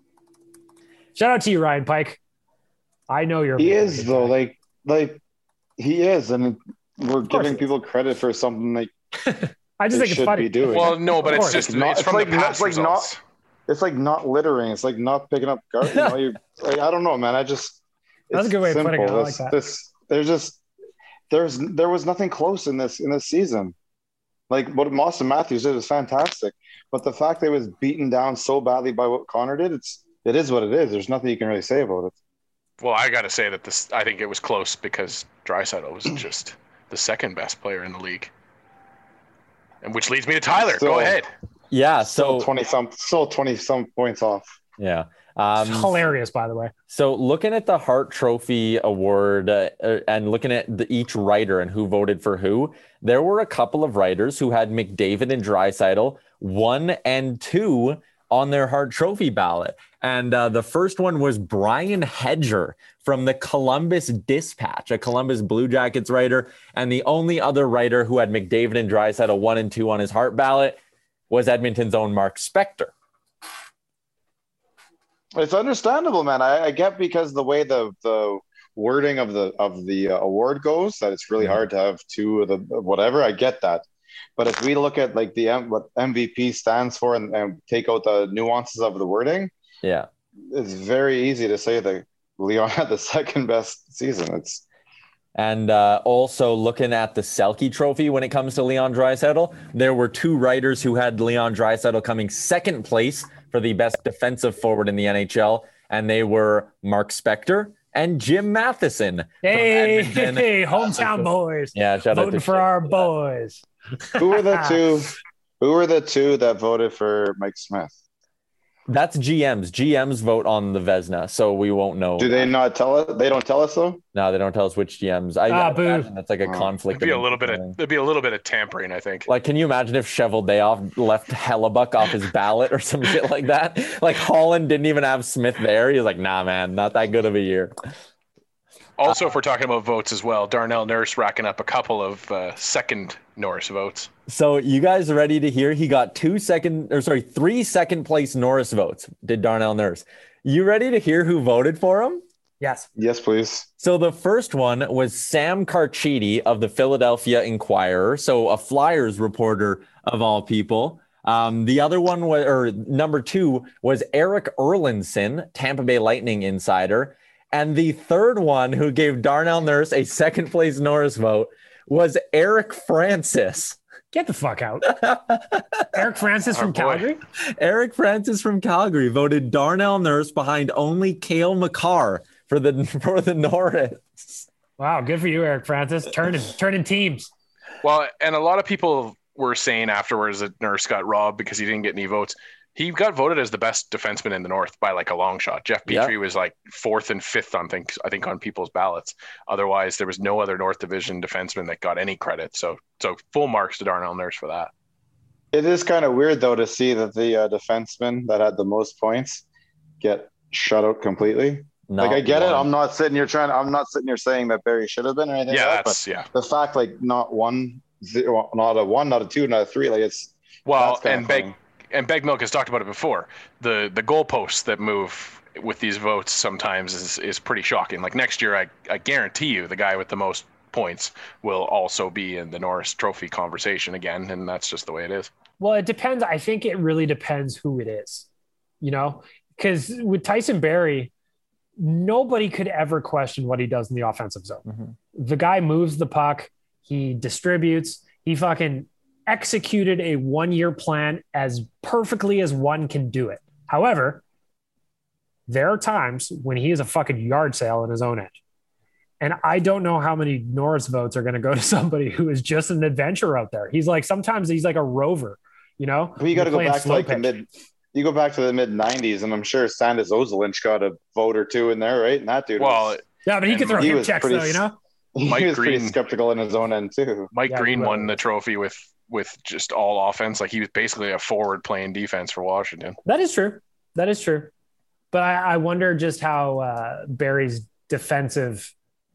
S6: Shout out to you, Ryan Pike. I know you're.
S8: He is though, like, like he is, and we're giving people credit for something like.
S6: I just think it's funny.
S7: Well, no, but it's just it's, not, it's from
S8: it's
S7: the
S8: like,
S7: past
S8: it's like not. It's like not littering. It's like not picking up garbage. You know, you, like, I don't know, man. I just.
S6: That's a good way simple. of putting it. I
S8: this,
S6: like that.
S8: This, there's just there's there was nothing close in this in this season. Like what Austin Matthews did is fantastic, but the fact that it was beaten down so badly by what Connor did, it's it is what it is. There's nothing you can really say about it.
S7: Well, I got to say that this I think it was close because Draisaitl was just the second best player in the league, and which leads me to Tyler.
S8: Still,
S7: Go ahead.
S1: Yeah, so
S8: twenty some, still twenty some points off.
S1: Yeah. Um,
S6: hilarious, by the way.
S1: So looking at the Hart Trophy Award uh, and looking at the, each writer and who voted for who, there were a couple of writers who had McDavid and Draisaitl one and two on their Hart Trophy ballot. And uh, the first one was Brian Hedger from the Columbus Dispatch, a Columbus Blue Jackets writer. And the only other writer who had McDavid and Draisaitl one and two on his Hart ballot was Edmonton's own Mark Spector.
S8: It's understandable, man. I, I get because the way the the wording of the of the uh, award goes, that it's really hard to have two of the whatever. I get that, but if we look at like the M, what M V P stands for and, and take out the nuances of the wording,
S1: yeah,
S8: it's very easy to say that Leon had the second best season. It's
S1: and uh, also looking at the Selke Trophy when it comes to Leon Draisaitl, there were two writers who had Leon Draisaitl coming second place for the best defensive forward in the N H L, and they were Mark Spector and Jim Matheson.
S6: Hey, hey, hometown boys.
S1: Yeah, shout
S6: voting
S1: out to
S6: for
S1: Jim.
S6: our boys.
S8: Who were the two? Who were the two that voted for Mike Smith?
S1: That's G Ms. G Ms vote on the Vezina, so we won't know.
S8: Do they not tell us? They don't tell us though.
S1: No, they don't tell us which G Ms. I,
S6: Ah,
S1: I
S6: boo.
S1: imagine that's like a
S8: Oh.
S1: conflict.
S7: There'd be a
S1: of
S7: little bit of
S1: interest.
S7: there'd be a little bit of tampering, I think.
S1: Like, can you imagine if Cheveldayoff left Hellebuck off his ballot or some shit like that? Like Holland didn't even have Smith there. He was like, nah, man, not that good of a year.
S7: Also, if we're talking about votes as well, Darnell Nurse racking up a couple of uh, second Norris votes.
S1: So you guys ready to hear? He got two second, or sorry, three second place Norris votes, did Darnell Nurse. You ready to hear who voted for him?
S6: Yes.
S8: Yes, please.
S1: So the first one was Sam Carchidi of the Philadelphia Inquirer, so a Flyers reporter of all people. Um, the other one was, or number two was Eric Erlinson, Tampa Bay Lightning insider. And the third one who gave Darnell Nurse a second place Norris vote was Eric Francis.
S6: Get the fuck out. Eric Francis
S7: Our
S6: from
S7: boy.
S6: Calgary.
S1: Eric Francis from Calgary voted Darnell Nurse behind only Cale Makar for the for the Norris.
S6: Wow, good for you, Eric Francis. Turning turning teams.
S7: Well, and a lot of people were saying afterwards that Nurse got robbed because he didn't get any votes. He got voted as the best defenseman in the North by like a long shot. Jeff Petrie
S1: Yeah.
S7: was like fourth and fifth on think I think on people's ballots. Otherwise, there was no other North Division defenseman that got any credit. So so full marks to Darnell Nurse for that.
S8: It is kind of weird though to see that the uh, defenseman that had the most points get shut out completely.
S1: Not
S8: like I get
S1: one.
S8: it. I'm not sitting here trying. I'm not sitting here saying that Barry should have been or anything.
S7: Yeah,
S8: like that,
S7: that's yeah.
S8: but the fact like not one, zero, not a one, not a two, not a three. Like it's
S7: Well,
S8: that's kinda
S7: and Beg
S8: funny.
S7: and Beg Milk has talked about it before. The the goalposts that move with these votes sometimes is is pretty shocking. Like next year, I I guarantee you, the guy with the most points will also be in the Norris Trophy conversation again, and that's just the way it is.
S6: Well, it depends. I think it really depends who it is, you know, because with Tyson Barrie, nobody could ever question what he does in the offensive zone.
S1: Mhm.
S6: The guy moves the puck, he distributes, he fucking executed a one year plan as perfectly as one can do it. However, there are times when he is a fucking yard sale in his own end. And I don't know how many Norris votes are going to go to somebody who is just an adventurer out there. He's like, sometimes he's like a rover, you know?
S8: But you got to
S6: You're
S8: go
S6: playing
S8: back to
S6: slow
S8: like the
S6: pitch.
S8: mid. You go back to the mid nineties, and I'm sure Sandis Ozelinch got a vote or two in there, right? And that dude.
S7: Well,
S8: was,
S6: Yeah, but he could
S7: And
S6: throw
S8: he
S6: hip
S8: was
S6: checks
S8: pretty
S6: though, you know?
S8: he
S7: Mike
S8: was pretty
S7: Green-
S8: skeptical in his own end too.
S7: Mike
S6: Yeah,
S7: Green
S6: he
S7: won
S6: will.
S7: the trophy with with just all offense. Like he was basically a forward playing defense for Washington.
S6: That is true. That is true. But I, I wonder just how uh, Barry's defensive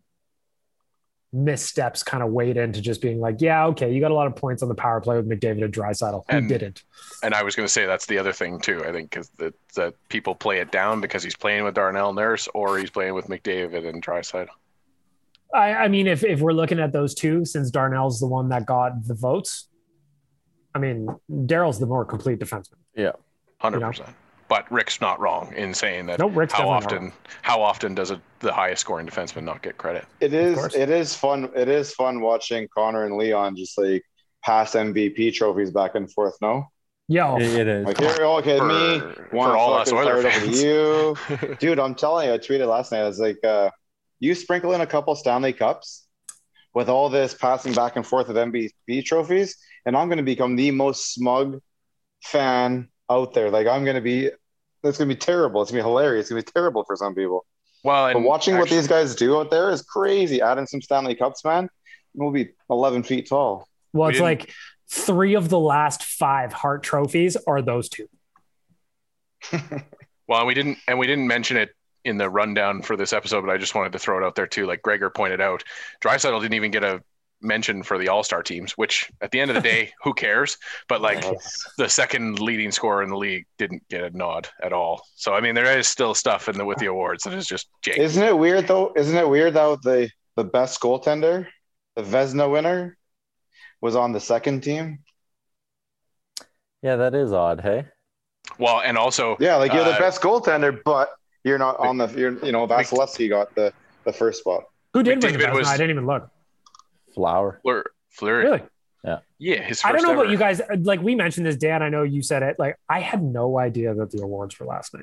S6: missteps kind of weighed into just being like, yeah, okay, you got a lot of points on the power play with McDavid and Draisaitl. Who
S7: And-
S6: didn't?
S7: And I was going to say that's the other thing too. I think because that that people play it down because he's playing with Darnell Nurse or he's playing with McDavid and Draisaitl.
S6: I, I mean, if, if we're looking at those two, since Darnell's the one that got the votes, I mean, Daryl's the more complete defenseman.
S1: Yeah.
S7: Hundred
S6: You know?
S7: percent. But Rick's not wrong in saying that.
S6: Nope, Rick's
S7: how
S6: definitely
S7: often?
S6: not
S7: How often does a, the highest scoring defenseman not get credit?
S8: It is.
S6: course.
S8: It is fun. It is fun watching Connor and Leon just like pass M V P trophies back and forth. No,
S6: Yo,
S1: It, it is.
S8: like here, okay,
S7: For-
S8: me,
S7: for
S8: one
S7: all us
S8: fucking
S7: Oiler
S8: fired over
S7: fans.
S8: you, dude. I'm telling you, I tweeted last night. I was like, uh, you sprinkle in a couple Stanley Cups with all this passing back and forth of M V P trophies, and I'm going to become the most smug fan out there. Like I'm going to be. It's going to be terrible. It's going to be hilarious. It's going to be terrible for some people.
S7: Well, and
S8: But watching
S7: actually,
S8: what these guys do out there is crazy. Adding some Stanley Cups, man, we'll be eleven feet tall.
S6: well,
S7: we
S6: it's
S7: didn't-
S6: like three of the last five Hart trophies are those two.
S7: Well, and we didn't, and we didn't mention it in the rundown for this episode, but I just wanted to throw it out there too. Like Gregor pointed out, Draisaitl didn't even get a mention for the All-Star teams, which at the end of the day, who cares? But like
S8: That's-
S7: the second leading scorer in the league didn't get a nod at all. So I mean, there is still stuff in the with the awards that is just janky.
S8: Isn't it weird though? Isn't it weird though? The the best goaltender, the Vezina winner, was on the second team.
S1: Yeah, that is odd. Hey.
S7: Well, and also,
S8: Yeah, like you're the
S7: uh,
S8: best goaltender, but you're not on the. You're you know Vasilevsky got the the first spot.
S6: Who did win the
S7: McDavid
S6: Vezina?
S7: was-
S6: I didn't even look.
S1: Flower.
S7: Fleur, Fleury.
S6: Really?
S7: Yeah, his first
S6: I don't know
S7: ever.
S6: about you guys. Like we mentioned this, Dan. I know you said it. Like I had no idea that the awards were last night.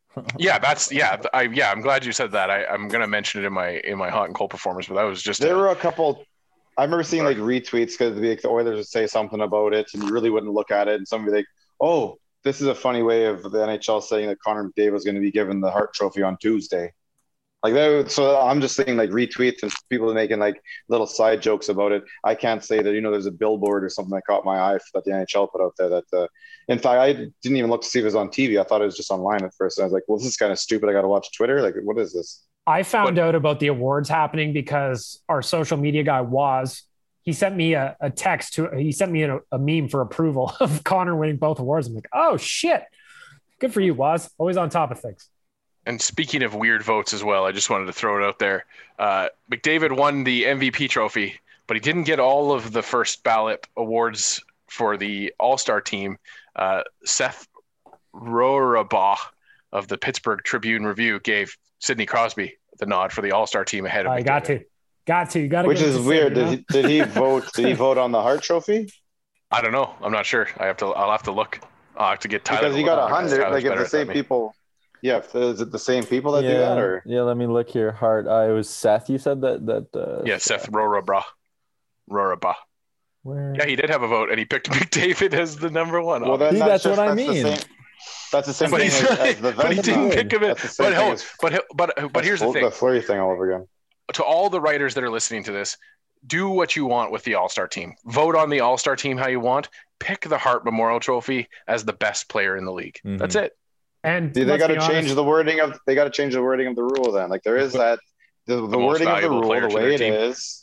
S7: Yeah, that's yeah. I yeah. I'm glad you said that. I, I'm gonna mention it in my in my hot and cold performance, but that was just
S8: there
S7: a,
S8: were a couple. I remember seeing like retweets because the Oilers would say something about it, and you really wouldn't look at it, and somebody like, "Oh, this is a funny way of the N H L saying that Connor McDavid was going to be given the Hart Trophy on Tuesday." Like that, so I'm just saying like retweets and people making like little side jokes about it. I can't say that, you know, there's a billboard or something that caught my eye that the N H L put out there that, uh, in fact, I didn't even look to see if it was on T V. I thought it was just online at first. And I was like, well, this is kind of stupid. I got to watch Twitter. Like, what is this?
S6: I found
S7: What?
S6: out about the awards happening because our social media guy was, he sent me a, a text to, he sent me a, a meme for approval of Connor winning both awards. I'm like, oh shit. Good for you, Waz. Always on top of things.
S7: And speaking of weird votes as well, I just wanted to throw it out there. Uh, McDavid won the M V P trophy, but he didn't get all of the first ballot awards for the All-Star team. Uh, Seth Rorabaugh of the Pittsburgh Tribune Review gave Sidney Crosby the nod for the All-Star team ahead of
S6: I
S7: McDavid.
S6: got to, got to, you got to.
S8: Which is weird. Did he, did he vote? Did he vote on the Hart Trophy?
S7: I don't know. I'm not sure. I have to. I'll have to look. I'll have to get Tyler.
S8: Because he got a
S7: uh,
S8: hundred.
S7: Tyler's
S8: Like if
S7: better
S8: the
S7: at
S8: same
S7: that
S8: people. Yeah, if- is it the same people that
S9: yeah,
S8: do that, or
S9: yeah. Let me look here. Hart. I uh, was Seth. You said that that. Uh,
S7: Yeah, Seth Rorabaugh. Rorabaugh.
S9: Where...
S7: Yeah, he did have a vote, and he picked McDavid as the number one.
S8: well, then
S9: See,
S8: that's,
S9: that's
S8: just,
S9: what I
S8: that's the
S9: mean.
S8: same- That's the same
S7: but,
S8: thing
S7: he's,
S8: as, as the
S7: but he
S8: Vezina.
S7: didn't pick him.
S8: That's the same
S7: But,
S8: thing
S7: hold-
S8: as-
S7: but but but here's the
S8: that's
S7: thing.
S8: The Fleury thing all over again.
S7: To all the writers that are listening to this, do what you want with the All-Star team. Vote on the All-Star team how you want. Pick the Hart Memorial Trophy as the best player in the league.
S9: Mhm.
S7: That's it.
S6: And
S8: See, they
S6: let's
S8: got to
S6: be
S8: change
S6: honest,
S8: the wording of. They got to change the wording of the rule. Then, like there is that the, the,
S7: The most
S8: wording of the
S7: valuable
S8: rule,
S7: player
S8: the
S7: to
S8: way
S7: their
S8: it
S7: team.
S8: is,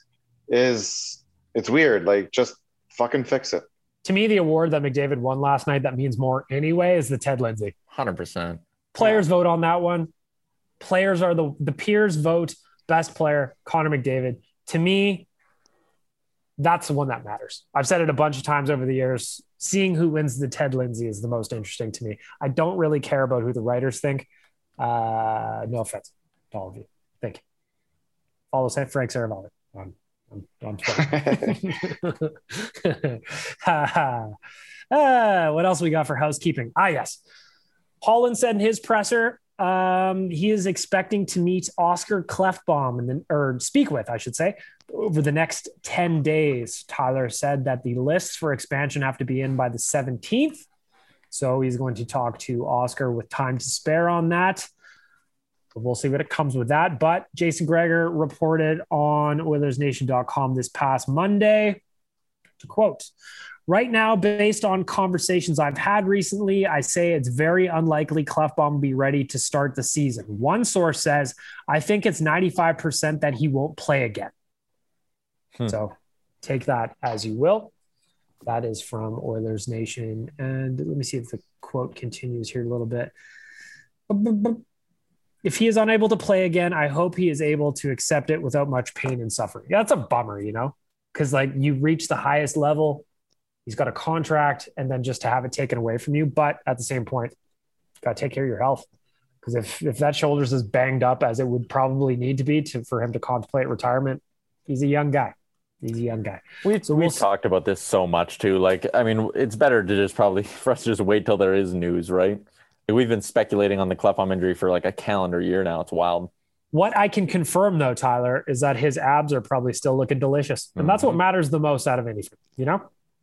S8: is it's weird. Like just fucking fix it.
S6: to me, the award that McDavid won last night that means more anyway is the Ted Lindsay.
S9: one hundred percent.
S6: Players vote on that one. Players are the the peers vote best player, Connor McDavid. To me, that's the one that matters. I've said it a bunch of times over the years. Seeing who wins the Ted Lindsay is the most interesting to me. I don't really care about who the writers think. Uh, no offense to all of you. Thank you. Follow Frank Saravalli on, on, on Twitter. uh, what else we got for housekeeping? Ah, yes. Holland said in his presser, um, he is expecting to meet Oscar Klefbom and then, or speak with, I should say, over the next ten days. Tyler said that the lists for expansion have to be in by the seventeenth. So he's going to talk to Oscar with time to spare on that. We'll see what it comes with that. But Jason Gregor reported on Oilers Nation dot com this past Monday, to quote, "Right now, based on conversations I've had recently, I say it's very unlikely Klefbom will be ready to start the season. One source says, I think it's ninety-five percent that he won't play again." Hmm. So take that as you will. That is from Oilers Nation. And let me see if the quote continues here a little bit. "If he is unable to play again, I hope he is able to accept it without much pain and suffering." Yeah, that's a bummer, you know, because like you reach the highest level. He's got a contract, and then just to have it taken away from you. But at the same point, you got to take care of your health. Because if, if that shoulder's as banged up as it would probably need to be to for him to contemplate retirement, he's a young guy. He's a young guy.
S9: We,
S6: so
S9: we've
S6: we'll
S9: talked about this so much too. Like, I mean, it's better to just probably for us to just wait till there is news, right? Like, we've been speculating on the Klefbom injury for like a calendar year now. It's wild.
S6: What I can confirm, though, Tyler, is that his abs are probably still looking delicious. And mm-hmm. that's what matters the most out of anything, you know?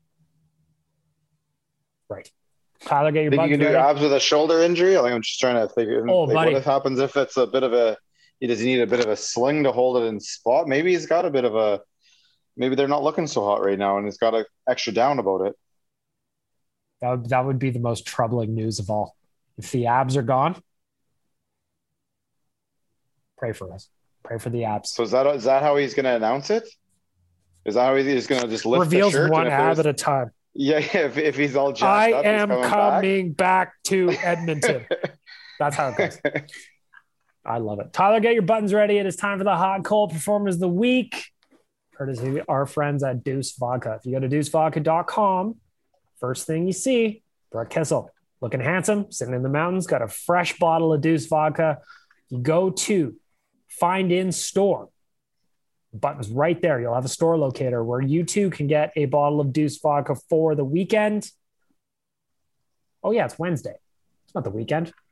S6: Right. Tyler, get your
S8: think
S6: butt
S8: you can
S6: ready.
S8: do abs with a shoulder injury? Like, I'm just trying to figure.
S6: Oh,
S8: like,
S6: buddy.
S8: what if happens if it's a bit of a? He does he need a bit of a sling to hold it in spot? Maybe he's got a bit of a. Maybe they're not looking so hot right now, and he's got a extra down about it.
S6: That would, that would be the most troubling news of all. If the abs are gone, pray for us. Pray for the abs.
S8: So is that is that how he's going to announce it? Is that how he's going to just lift
S6: Reveals
S8: the shirt?
S6: one ab at a time.
S8: Yeah, if, if he's all jacked
S6: I
S8: up,
S6: am
S8: he's coming,
S6: coming back. back to Edmonton. That's how it goes. I love it. Tyler, get your buttons ready. It is time for the hot and cold performers of the week. Courtesy of our friends at Deuce Vodka. If you go to deuce vodka dot com, first thing you see, Brett Kissel, looking handsome, sitting in the mountains, got a fresh bottle of Deuce Vodka. You go to Find in Store. The button's right there. You'll have a store locator where you too can get a bottle of Deuce Vodka for the weekend. Oh, yeah, it's Wednesday. It's not the weekend.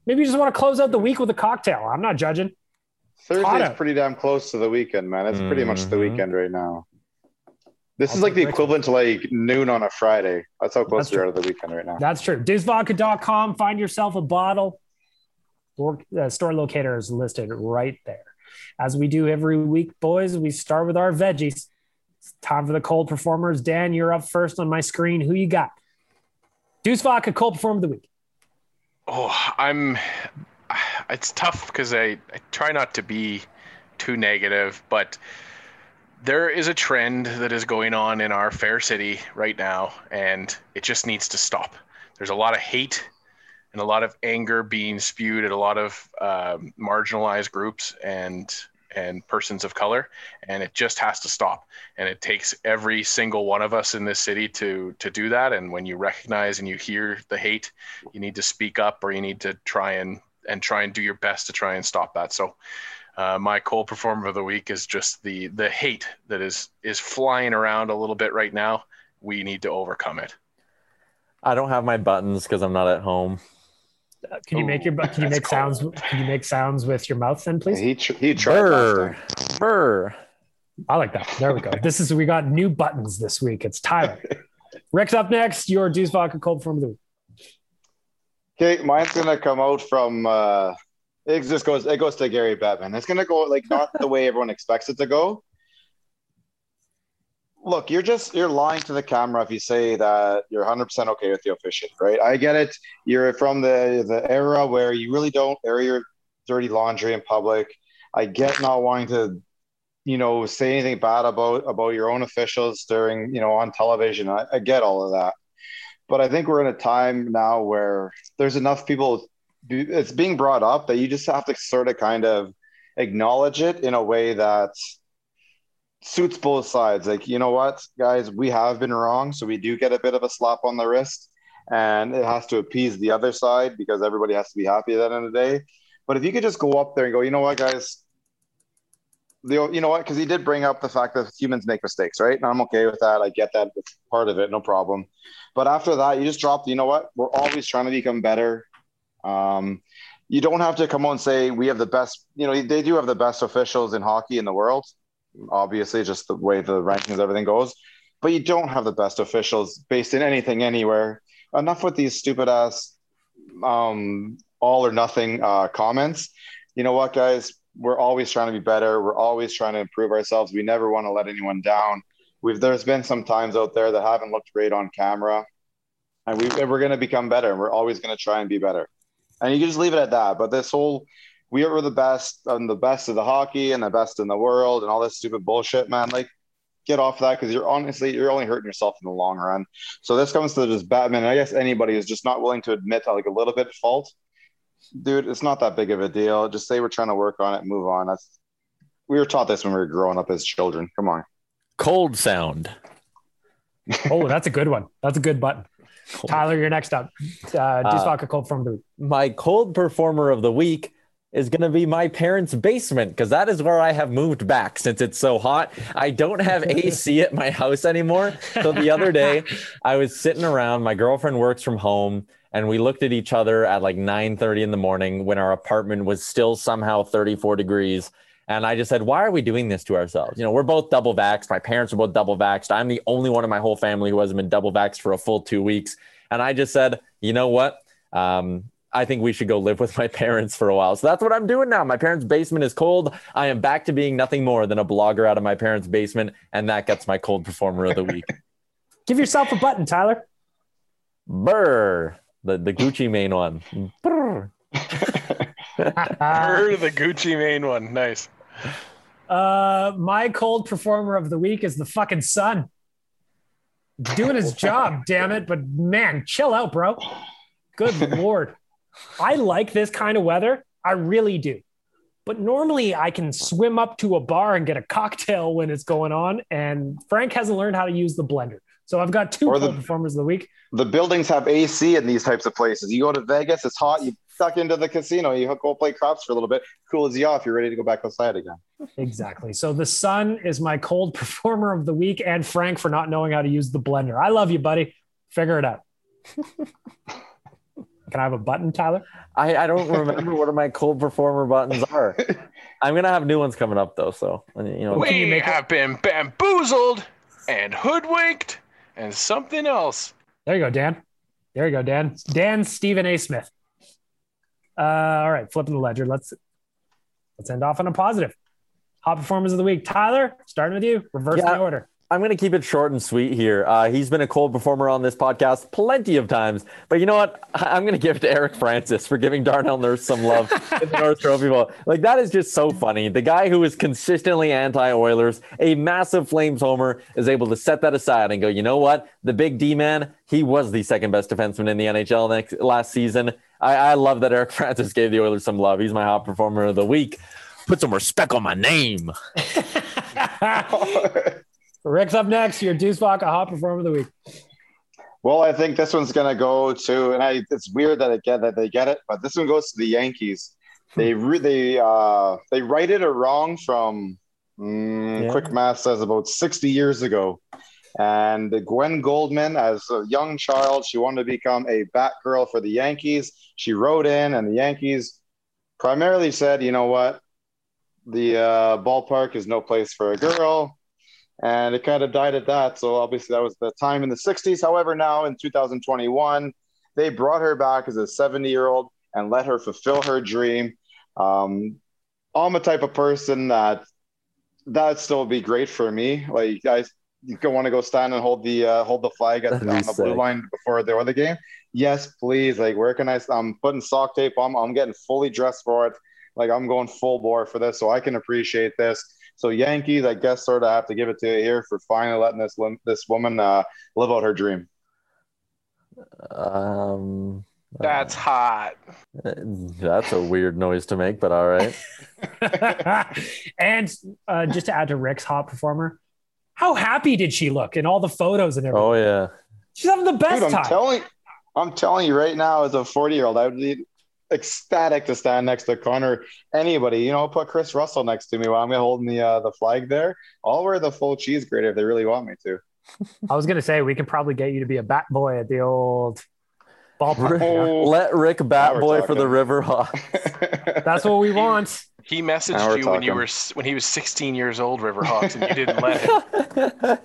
S6: Maybe you just want to close out the week with a cocktail. I'm not judging.
S8: Thursday is pretty damn close to the weekend, man. It's pretty much the weekend right now. This
S6: I'll
S8: is like the
S6: take
S8: equivalent to like noon on a Friday. That's how close
S6: That's
S8: we
S6: true.
S8: are to the weekend right now.
S6: That's true. Diz Vodka dot com. Find yourself a bottle. Or, uh, store locator is listed right there. As we do every week, boys, we start with our veggies. It's time for the cold performers. Dan, you're up first on my screen. Who you got? Deuce Vodka, cold performer of the week.
S7: Oh, I'm. It's tough because I, I try not to be too negative, but there is a trend that is going on in our fair city right now, and it just needs to stop. There's a lot of hate and a lot of anger being spewed at a lot of um, marginalized groups and and persons of color, and it just has to stop. And it takes every single one of us in this city to to do that. And when you recognize and you hear the hate, you need to speak up, or you need to try and and try and do your best to try and stop that. So uh, my cold performer of the week is just the the hate that is is flying around a little bit right now. We need to overcome it.
S9: I don't have my buttons because I'm not at home.
S6: Uh, can you make your can you make cold. sounds? Can you make sounds with your mouth then, please?
S8: He tr- he tried.
S9: Burr. Burr.
S6: I like that. There we go. This is we got new buttons this week. It's Tyler. Rick's up next. Your Deuce Vodka cold performer of the week.
S8: Okay, mine's gonna come out from. Uh, it just goes. It goes to Gary Bettman. It's gonna go like not the way everyone expects it to go. Look, you're just you're lying to the camera if you say that you're one hundred percent okay with the official, right? I get it. You're from the the era where you really don't air your dirty laundry in public. I get not wanting to, you know, say anything bad about about your own officials during, you know, on television. I, I get all of that, but I think we're in a time now where there's enough people. It's being brought up that you just have to sort of kind of acknowledge it in a way that suits both sides. Like, you know what, guys, we have been wrong, so we do get a bit of a slap on the wrist, and it has to appease the other side because everybody has to be happy at the end of the day. But if you could just go up there and go, you know what, guys, the you know what, because he did bring up the fact that humans make mistakes, right? And I'm okay with that. I get that. It's part of it, no problem. But after that, you just drop, you know what, we're always trying to become better. Um, you don't have to come on and say we have the best, you know, they do have the best officials in hockey in the world. Obviously, just the way the rankings, everything goes, but you don't have the best officials based in anything, anywhere. Enough with these stupid ass um, all or nothing uh, comments. You know what, guys? We're always trying to be better. We're always trying to improve ourselves. We never want to let anyone down. We've there's been some times out there that haven't looked great on camera, and we we're going to become better. And we're always going to try and be better. And you can just leave it at that. But this whole we are the best and the best of the hockey and the best in the world and all this stupid bullshit, man. Like, get off that, because you're honestly, you're only hurting yourself in the long run. So this comes to just Batman. And I guess anybody who's just not willing to admit to like a little bit of fault, dude, it's not that big of a deal. Just say we're trying to work on it and move on. That's we were taught this when we were growing up as children. Come on.
S9: Cold sound.
S6: Oh, that's a good one. That's a good button. Tyler, you're next up. Uh, Deuce Vodka cold performer of the week.
S9: My cold performer of the week is going to be my parents' basement, because that is where I have moved back since it's so hot. I don't have A C at my house anymore. So the other day I was sitting around, my girlfriend works from home, and we looked at each other at like nine thirty in the morning when our apartment was still somehow thirty-four degrees. And I just said, why are we doing this to ourselves? You know, we're both double vaxxed. My parents are both double vaxxed. I'm the only one in my whole family who hasn't been double vaxxed for a full two weeks. And I just said, you know what? Um, I think we should go live with my parents for a while. So that's what I'm doing now. My parents' basement is cold. I am back to being nothing more than a blogger out of my parents' basement. And that gets my cold performer of the week.
S6: Give yourself a button, Tyler.
S9: Brr. The, the Gucci Mane one. Brr.
S7: Brr, the Gucci Mane one. Nice.
S6: Uh, my cold performer of the week is the fucking sun. Doing his job, damn it. But man, chill out, bro. Good Lord. I like this kind of weather. I really do. But normally I can swim up to a bar and get a cocktail when it's going on. And Frank hasn't learned how to use the blender. So I've got two
S8: Or
S6: cold
S8: the-
S6: performers of the week.
S8: The buildings have A C in these types of places. You go to Vegas, it's hot. You duck into the casino. You go play craps for a little bit. Cools you off. You're ready to go back outside again.
S6: Exactly. So the sun is my cold performer of the week, and Frank for not knowing how to use the blender. I love you, buddy. Figure it out. Can I have a button, Tyler?
S9: I, I don't remember what my cold performer buttons are. I'm gonna have new ones coming up though, so you know.
S7: We
S6: you make
S7: have
S6: it?
S7: been bamboozled and hoodwinked and something else.
S6: There you go, Dan. There you go, Dan. Dan Stephen A. Smith. Uh, all right, flipping the ledger. Let's let's end off on a positive. Hot performers of the week. Tyler, starting with you. Reverse
S9: Yeah.
S6: the order.
S9: I'm going to keep it short and sweet here. Uh, he's been a cold performer on this podcast plenty of times. But you know what? I'm going to give it to Eric Francis for giving Darnell Nurse some love in the North Trophy Bowl. Like, that is just so funny. The guy who is consistently anti-Oilers, a massive Flames homer, is able to set that aside and go, you know what? The big D-man, he was the second best defenseman in the N H L next, last season. I, I love that Eric Francis gave the Oilers some love. He's my hot performer of the week. Put some respect on my name.
S6: Rick's up next. Your Deuce Vodka hot performer of the week.
S8: Well, I think this one's going to go to, and I, it's weird that, I get, that they get it, but this one goes to the Yankees. They re, they uh, they righted a wrong from, mm,
S9: Yeah.
S8: quick math says, about sixty years ago. And Gwen Goldman, as a young child, she wanted to become a Batgirl for the Yankees. She wrote in, and the Yankees primarily said, you know what, the uh, ballpark is no place for a girl. And it kind of died at that. So obviously that was the time in the sixties. However, now in two thousand twenty-one, they brought her back as a seventy-year-old and let her fulfill her dream. Um, I'm a type of person that that'd still be great for me. Like, guys, you want to go stand and hold the uh, hold the flag at the, on the blue line before the other game? Yes, please. Like, where can I? I'm putting sock tape on. I'm getting fully dressed for it. Like, I'm going full bore for this, so I can appreciate this. So Yankees, I guess, sort of have to give it to you here for finally letting this this woman uh, live out her dream.
S9: Um,
S7: That's hot.
S9: That's a weird noise to make, but all right.
S6: And uh, just to add to Rick's hot performer, how happy did she look in all the photos and everything?
S9: Oh yeah,
S6: she's having the best
S8: Dude, I'm
S6: time.
S8: telling, I'm telling you right now, as a forty-year-old, I would be ecstatic to stand next to Connor. Anybody, you know, put Chris Russell next to me while I'm holding the uh, the flag there. I'll wear the full cheese grater if they really want me to.
S6: I was gonna say we could probably get you to be a bat boy at the old ballpark. you know?
S9: Let Rick bat
S8: we're
S9: boy for the
S8: talking.
S9: River Hawks.
S6: That's what we want.
S7: He
S8: Now
S7: messaged
S8: we're
S7: you when you
S8: talking.
S7: were when he was sixteen years old, Riverhawks, and you didn't let him.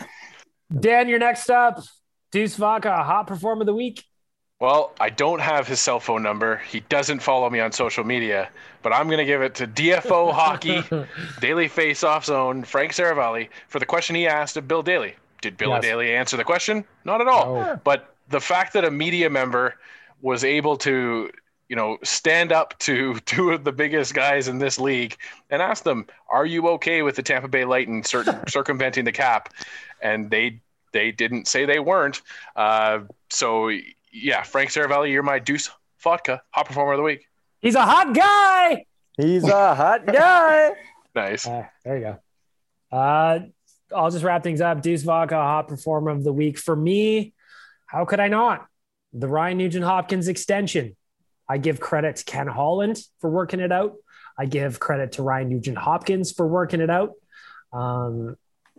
S6: Dan, you're next up. Deuce Vodka, hot performer of the week.
S7: Well, I don't have his cell phone number. He doesn't follow me on social media, but I'm going to give it to D F O Hockey, Daily Face-Off Zone, Frank Saravalli, for the question he asked of Bill Daly. Did Bill
S6: Yes.
S7: Daly answer the question? Not at all.
S6: No.
S7: But the fact that a media member was able to, you know, stand up to two of the biggest guys in this league and ask them, "Are you okay with the Tampa Bay Lightning cir- circumventing the cap?" And they they didn't say they weren't. Uh, so. Yeah, Frank Saravalli, you're my Deuce Vodka hot performer of the week.
S6: He's a hot guy.
S9: He's a hot guy.
S7: Nice.
S6: Uh, there you go. Uh, I'll just wrap things up. Deuce Vodka, hot performer of the week. For me, how could I not? The Ryan Nugent-Hopkins extension. I give credit to Ken Holland for working it out. I give credit to Ryan Nugent-Hopkins for working it out. Um,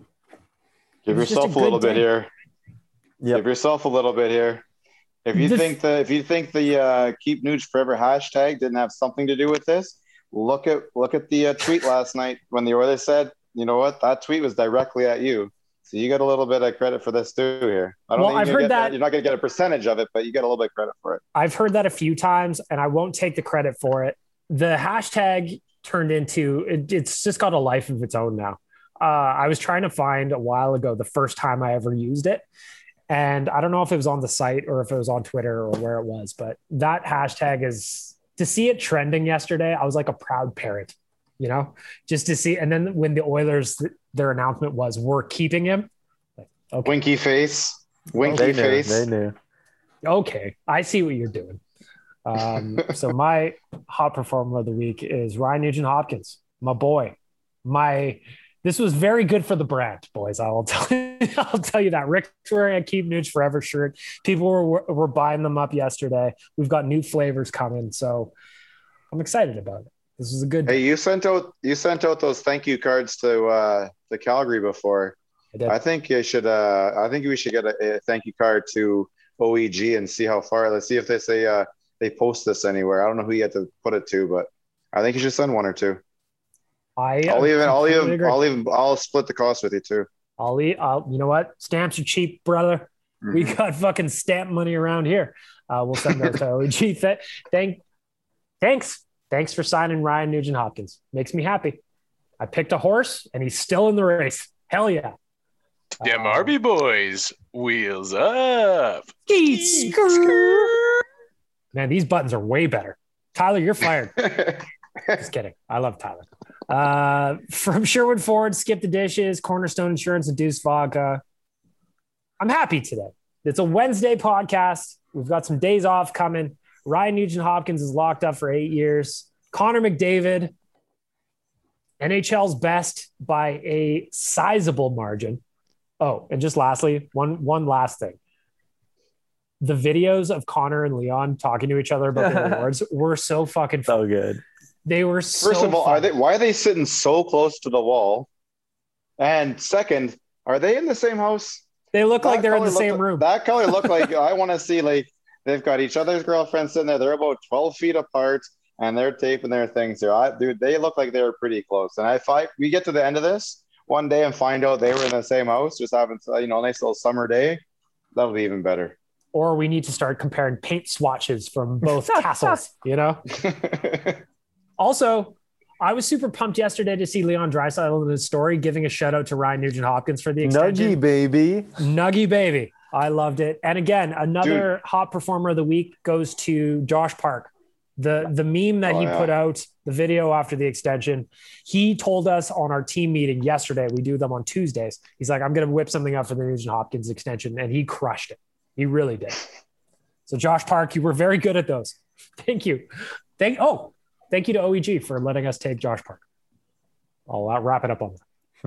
S8: Give
S6: It was just
S8: yourself
S6: a
S8: a little
S6: good
S8: bit
S6: day.
S8: here.
S9: Yep.
S8: Give yourself a little bit here. If you
S6: This-
S8: think the if you think the uh, Keep Nuge Forever hashtag didn't have something to do with this, look at look at the uh, tweet last night when the Oilers said, you know what, that tweet was directly at you. So you get a little bit of credit for this too here. I don't
S6: Well,
S8: think
S6: I've
S8: you
S6: heard
S8: get,
S6: that-
S8: you're not going to get a percentage of it, but you get a little bit of credit for it.
S6: I've heard that a few times, and I won't take the credit for it. The hashtag turned into it, it's just got a life of its own now. Uh, I was trying to find a while ago the first time I ever used it, and I don't know if it was on the site or if it was on Twitter or where it was, but that hashtag is to see it trending yesterday. I was like a proud parent, you know, just to see. And then when the Oilers, their announcement was we're keeping him. Like, okay,
S8: Winky face, winky
S9: They knew.
S8: face.
S9: They knew.
S6: okay, I see what you're doing. Um, so my hot performer of the week is Ryan Nugent-Hopkins, my boy. My this was very good for the brand, boys. I will tell you. I'll tell you that. Rick's wearing a Keep Nuge Forever shirt. People were were buying them up yesterday. We've got new flavors coming, so I'm excited about it. This is a good.
S8: Hey, you sent out you sent out those thank you cards to uh, to Calgary before.
S6: I did.
S8: I think you should. Uh, I think we should get a, a thank you card to O E G and see how far. Let's see if they say uh, they post this anywhere. I don't know who you had to put it to, but I think you should send one or two.
S6: I
S8: I'll even, I'll even,
S6: agree.
S8: I'll even, I'll split the cost with you too.
S6: I'll eat. I'll, you know what? Stamps are cheap, brother. Mm-hmm. We got fucking stamp money around here. Uh, we'll send those to O E G. Th- thank, thanks. Thanks for signing Ryan Nugent-Hopkins. Makes me happy. I picked a horse and he's still in the race. Hell yeah.
S7: Them uh, Arby boys, wheels up.
S6: Skeet, man, these buttons are way better. Tyler, you're fired. Just kidding. I love Tyler. Uh, from Sherwood Ford, Skip the Dishes, Cornerstone Insurance, and Deuce Vodka. I'm happy today. It's a Wednesday podcast. We've got some days off coming. Ryan Nugent-Hopkins is locked up for eight years. Connor McDavid, N H L's best by a sizable margin. Oh, and just lastly, one one last thing. The videos of Connor and Leon talking to each other about the awards were so fucking fun.
S9: So good.
S6: They were so
S8: First of all,
S6: fun.
S8: are they, why are they sitting so close to the wall? And second, are they in the same house?
S6: They look
S8: that
S6: like they're in the
S8: looked,
S6: same room.
S8: That color looked like I want to see, like, they've got each other's girlfriends sitting there. They're about twelve feet apart, and they're taping their things there. I, dude, they look like they were pretty close. And if I we get to the end of this one day and find out they were in the same house, just having, you know, a nice little summer day, that'll be even better.
S6: Or we need to start comparing paint swatches from both castles, you know? Also, I was super pumped yesterday to see Leon Draisaitl in his story giving a shout out to Ryan Nugent-Hopkins for the extension.
S9: Nuggy baby.
S6: Nuggy baby. I loved it. And again, another Dude. hot performer of the week goes to Josh Park. The the meme that oh, he yeah. put out, the video after the extension, he told us on our team meeting yesterday, we do them on Tuesdays. He's like, I'm going to whip something up for the Nugent-Hopkins extension. And he crushed it. He really did. So Josh Park, you were very good at those. Thank you. Thank Oh, thank you to O E G for letting us take Josh Park. I'll uh, wrap it up on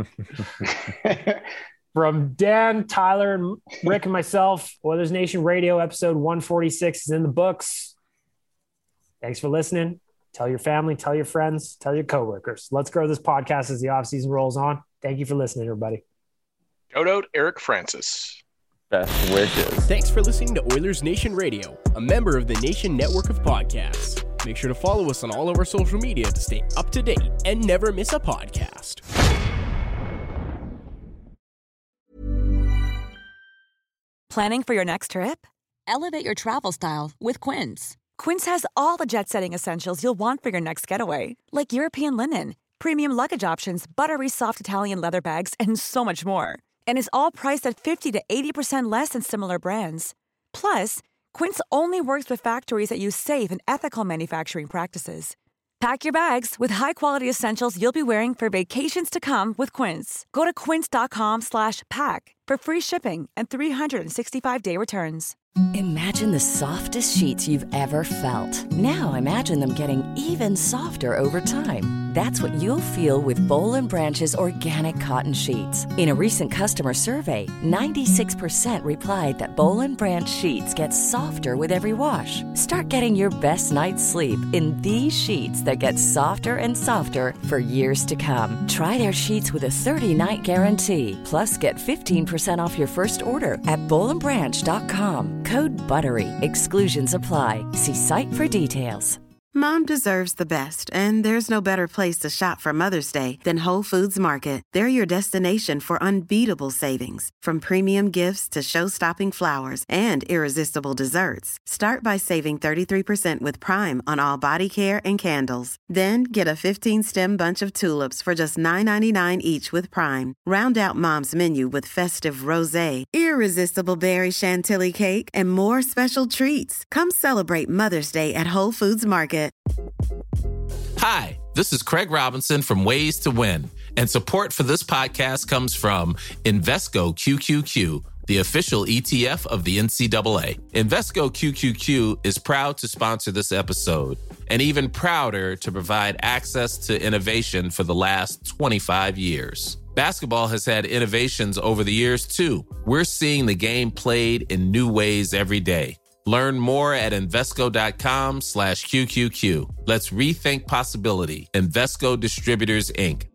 S6: that. From Dan, Tyler, and Rick and myself, Oilers Nation Radio episode one forty-six is in the books. Thanks for listening. Tell your family, tell your friends, tell your coworkers. Let's grow this podcast as the offseason rolls on. Thank you for listening, everybody.
S7: Shout out Eric Francis.
S9: Best wishes.
S10: Thanks for listening to Oilers Nation Radio, a member of the Nation Network of Podcasts. Make sure to follow us on all of our social media to stay up to date and never miss a podcast.
S11: Planning for your next trip? Elevate your travel style with Quince. Quince has all the jet-setting essentials you'll want for your next getaway, like European linen, premium luggage options, buttery soft Italian leather bags, and so much more. And is all priced at fifty to eighty percent less than similar brands. Plus, Quince only works with factories that use safe and ethical manufacturing practices. Pack your bags with high-quality essentials you'll be wearing for vacations to come with Quince. Go to quince.com slash pack for free shipping and three sixty-five day returns.
S12: Imagine the softest sheets you've ever felt. Now imagine them getting even softer over time. That's what you'll feel with Boll and Branch's organic cotton sheets. In a recent customer survey, ninety-six percent replied that Boll and Branch sheets get softer with every wash. Start getting your best night's sleep in these sheets that get softer and softer for years to come. Try their sheets with a thirty-night guarantee. Plus, get fifteen percent off your first order at boll and branch dot com. Code BUTTERY. Exclusions apply. See site for details.
S13: Mom deserves the best, and there's no better place to shop for Mother's Day than Whole Foods Market. They're your destination for unbeatable savings, from premium gifts to show-stopping flowers and irresistible desserts. Start by saving thirty-three percent with Prime on all body care and candles. Then get a fifteen-stem bunch of tulips for just nine ninety-nine each with Prime. Round out Mom's menu with festive rosé, irresistible berry chantilly cake, and more special treats. Come celebrate Mother's Day at Whole Foods Market.
S14: Hi, this is Craig Robinson from Ways to Win, and support for this podcast comes from Invesco Q Q Q, the official E T F of the N C double A. Invesco Q Q Q is proud to sponsor this episode, and even prouder to provide access to innovation for the last twenty-five years. Basketball has had innovations over the years, too. We're seeing the game played in new ways every day. Learn more at Invesco.com slash QQQ. Let's rethink possibility. Invesco Distributors, Incorporated.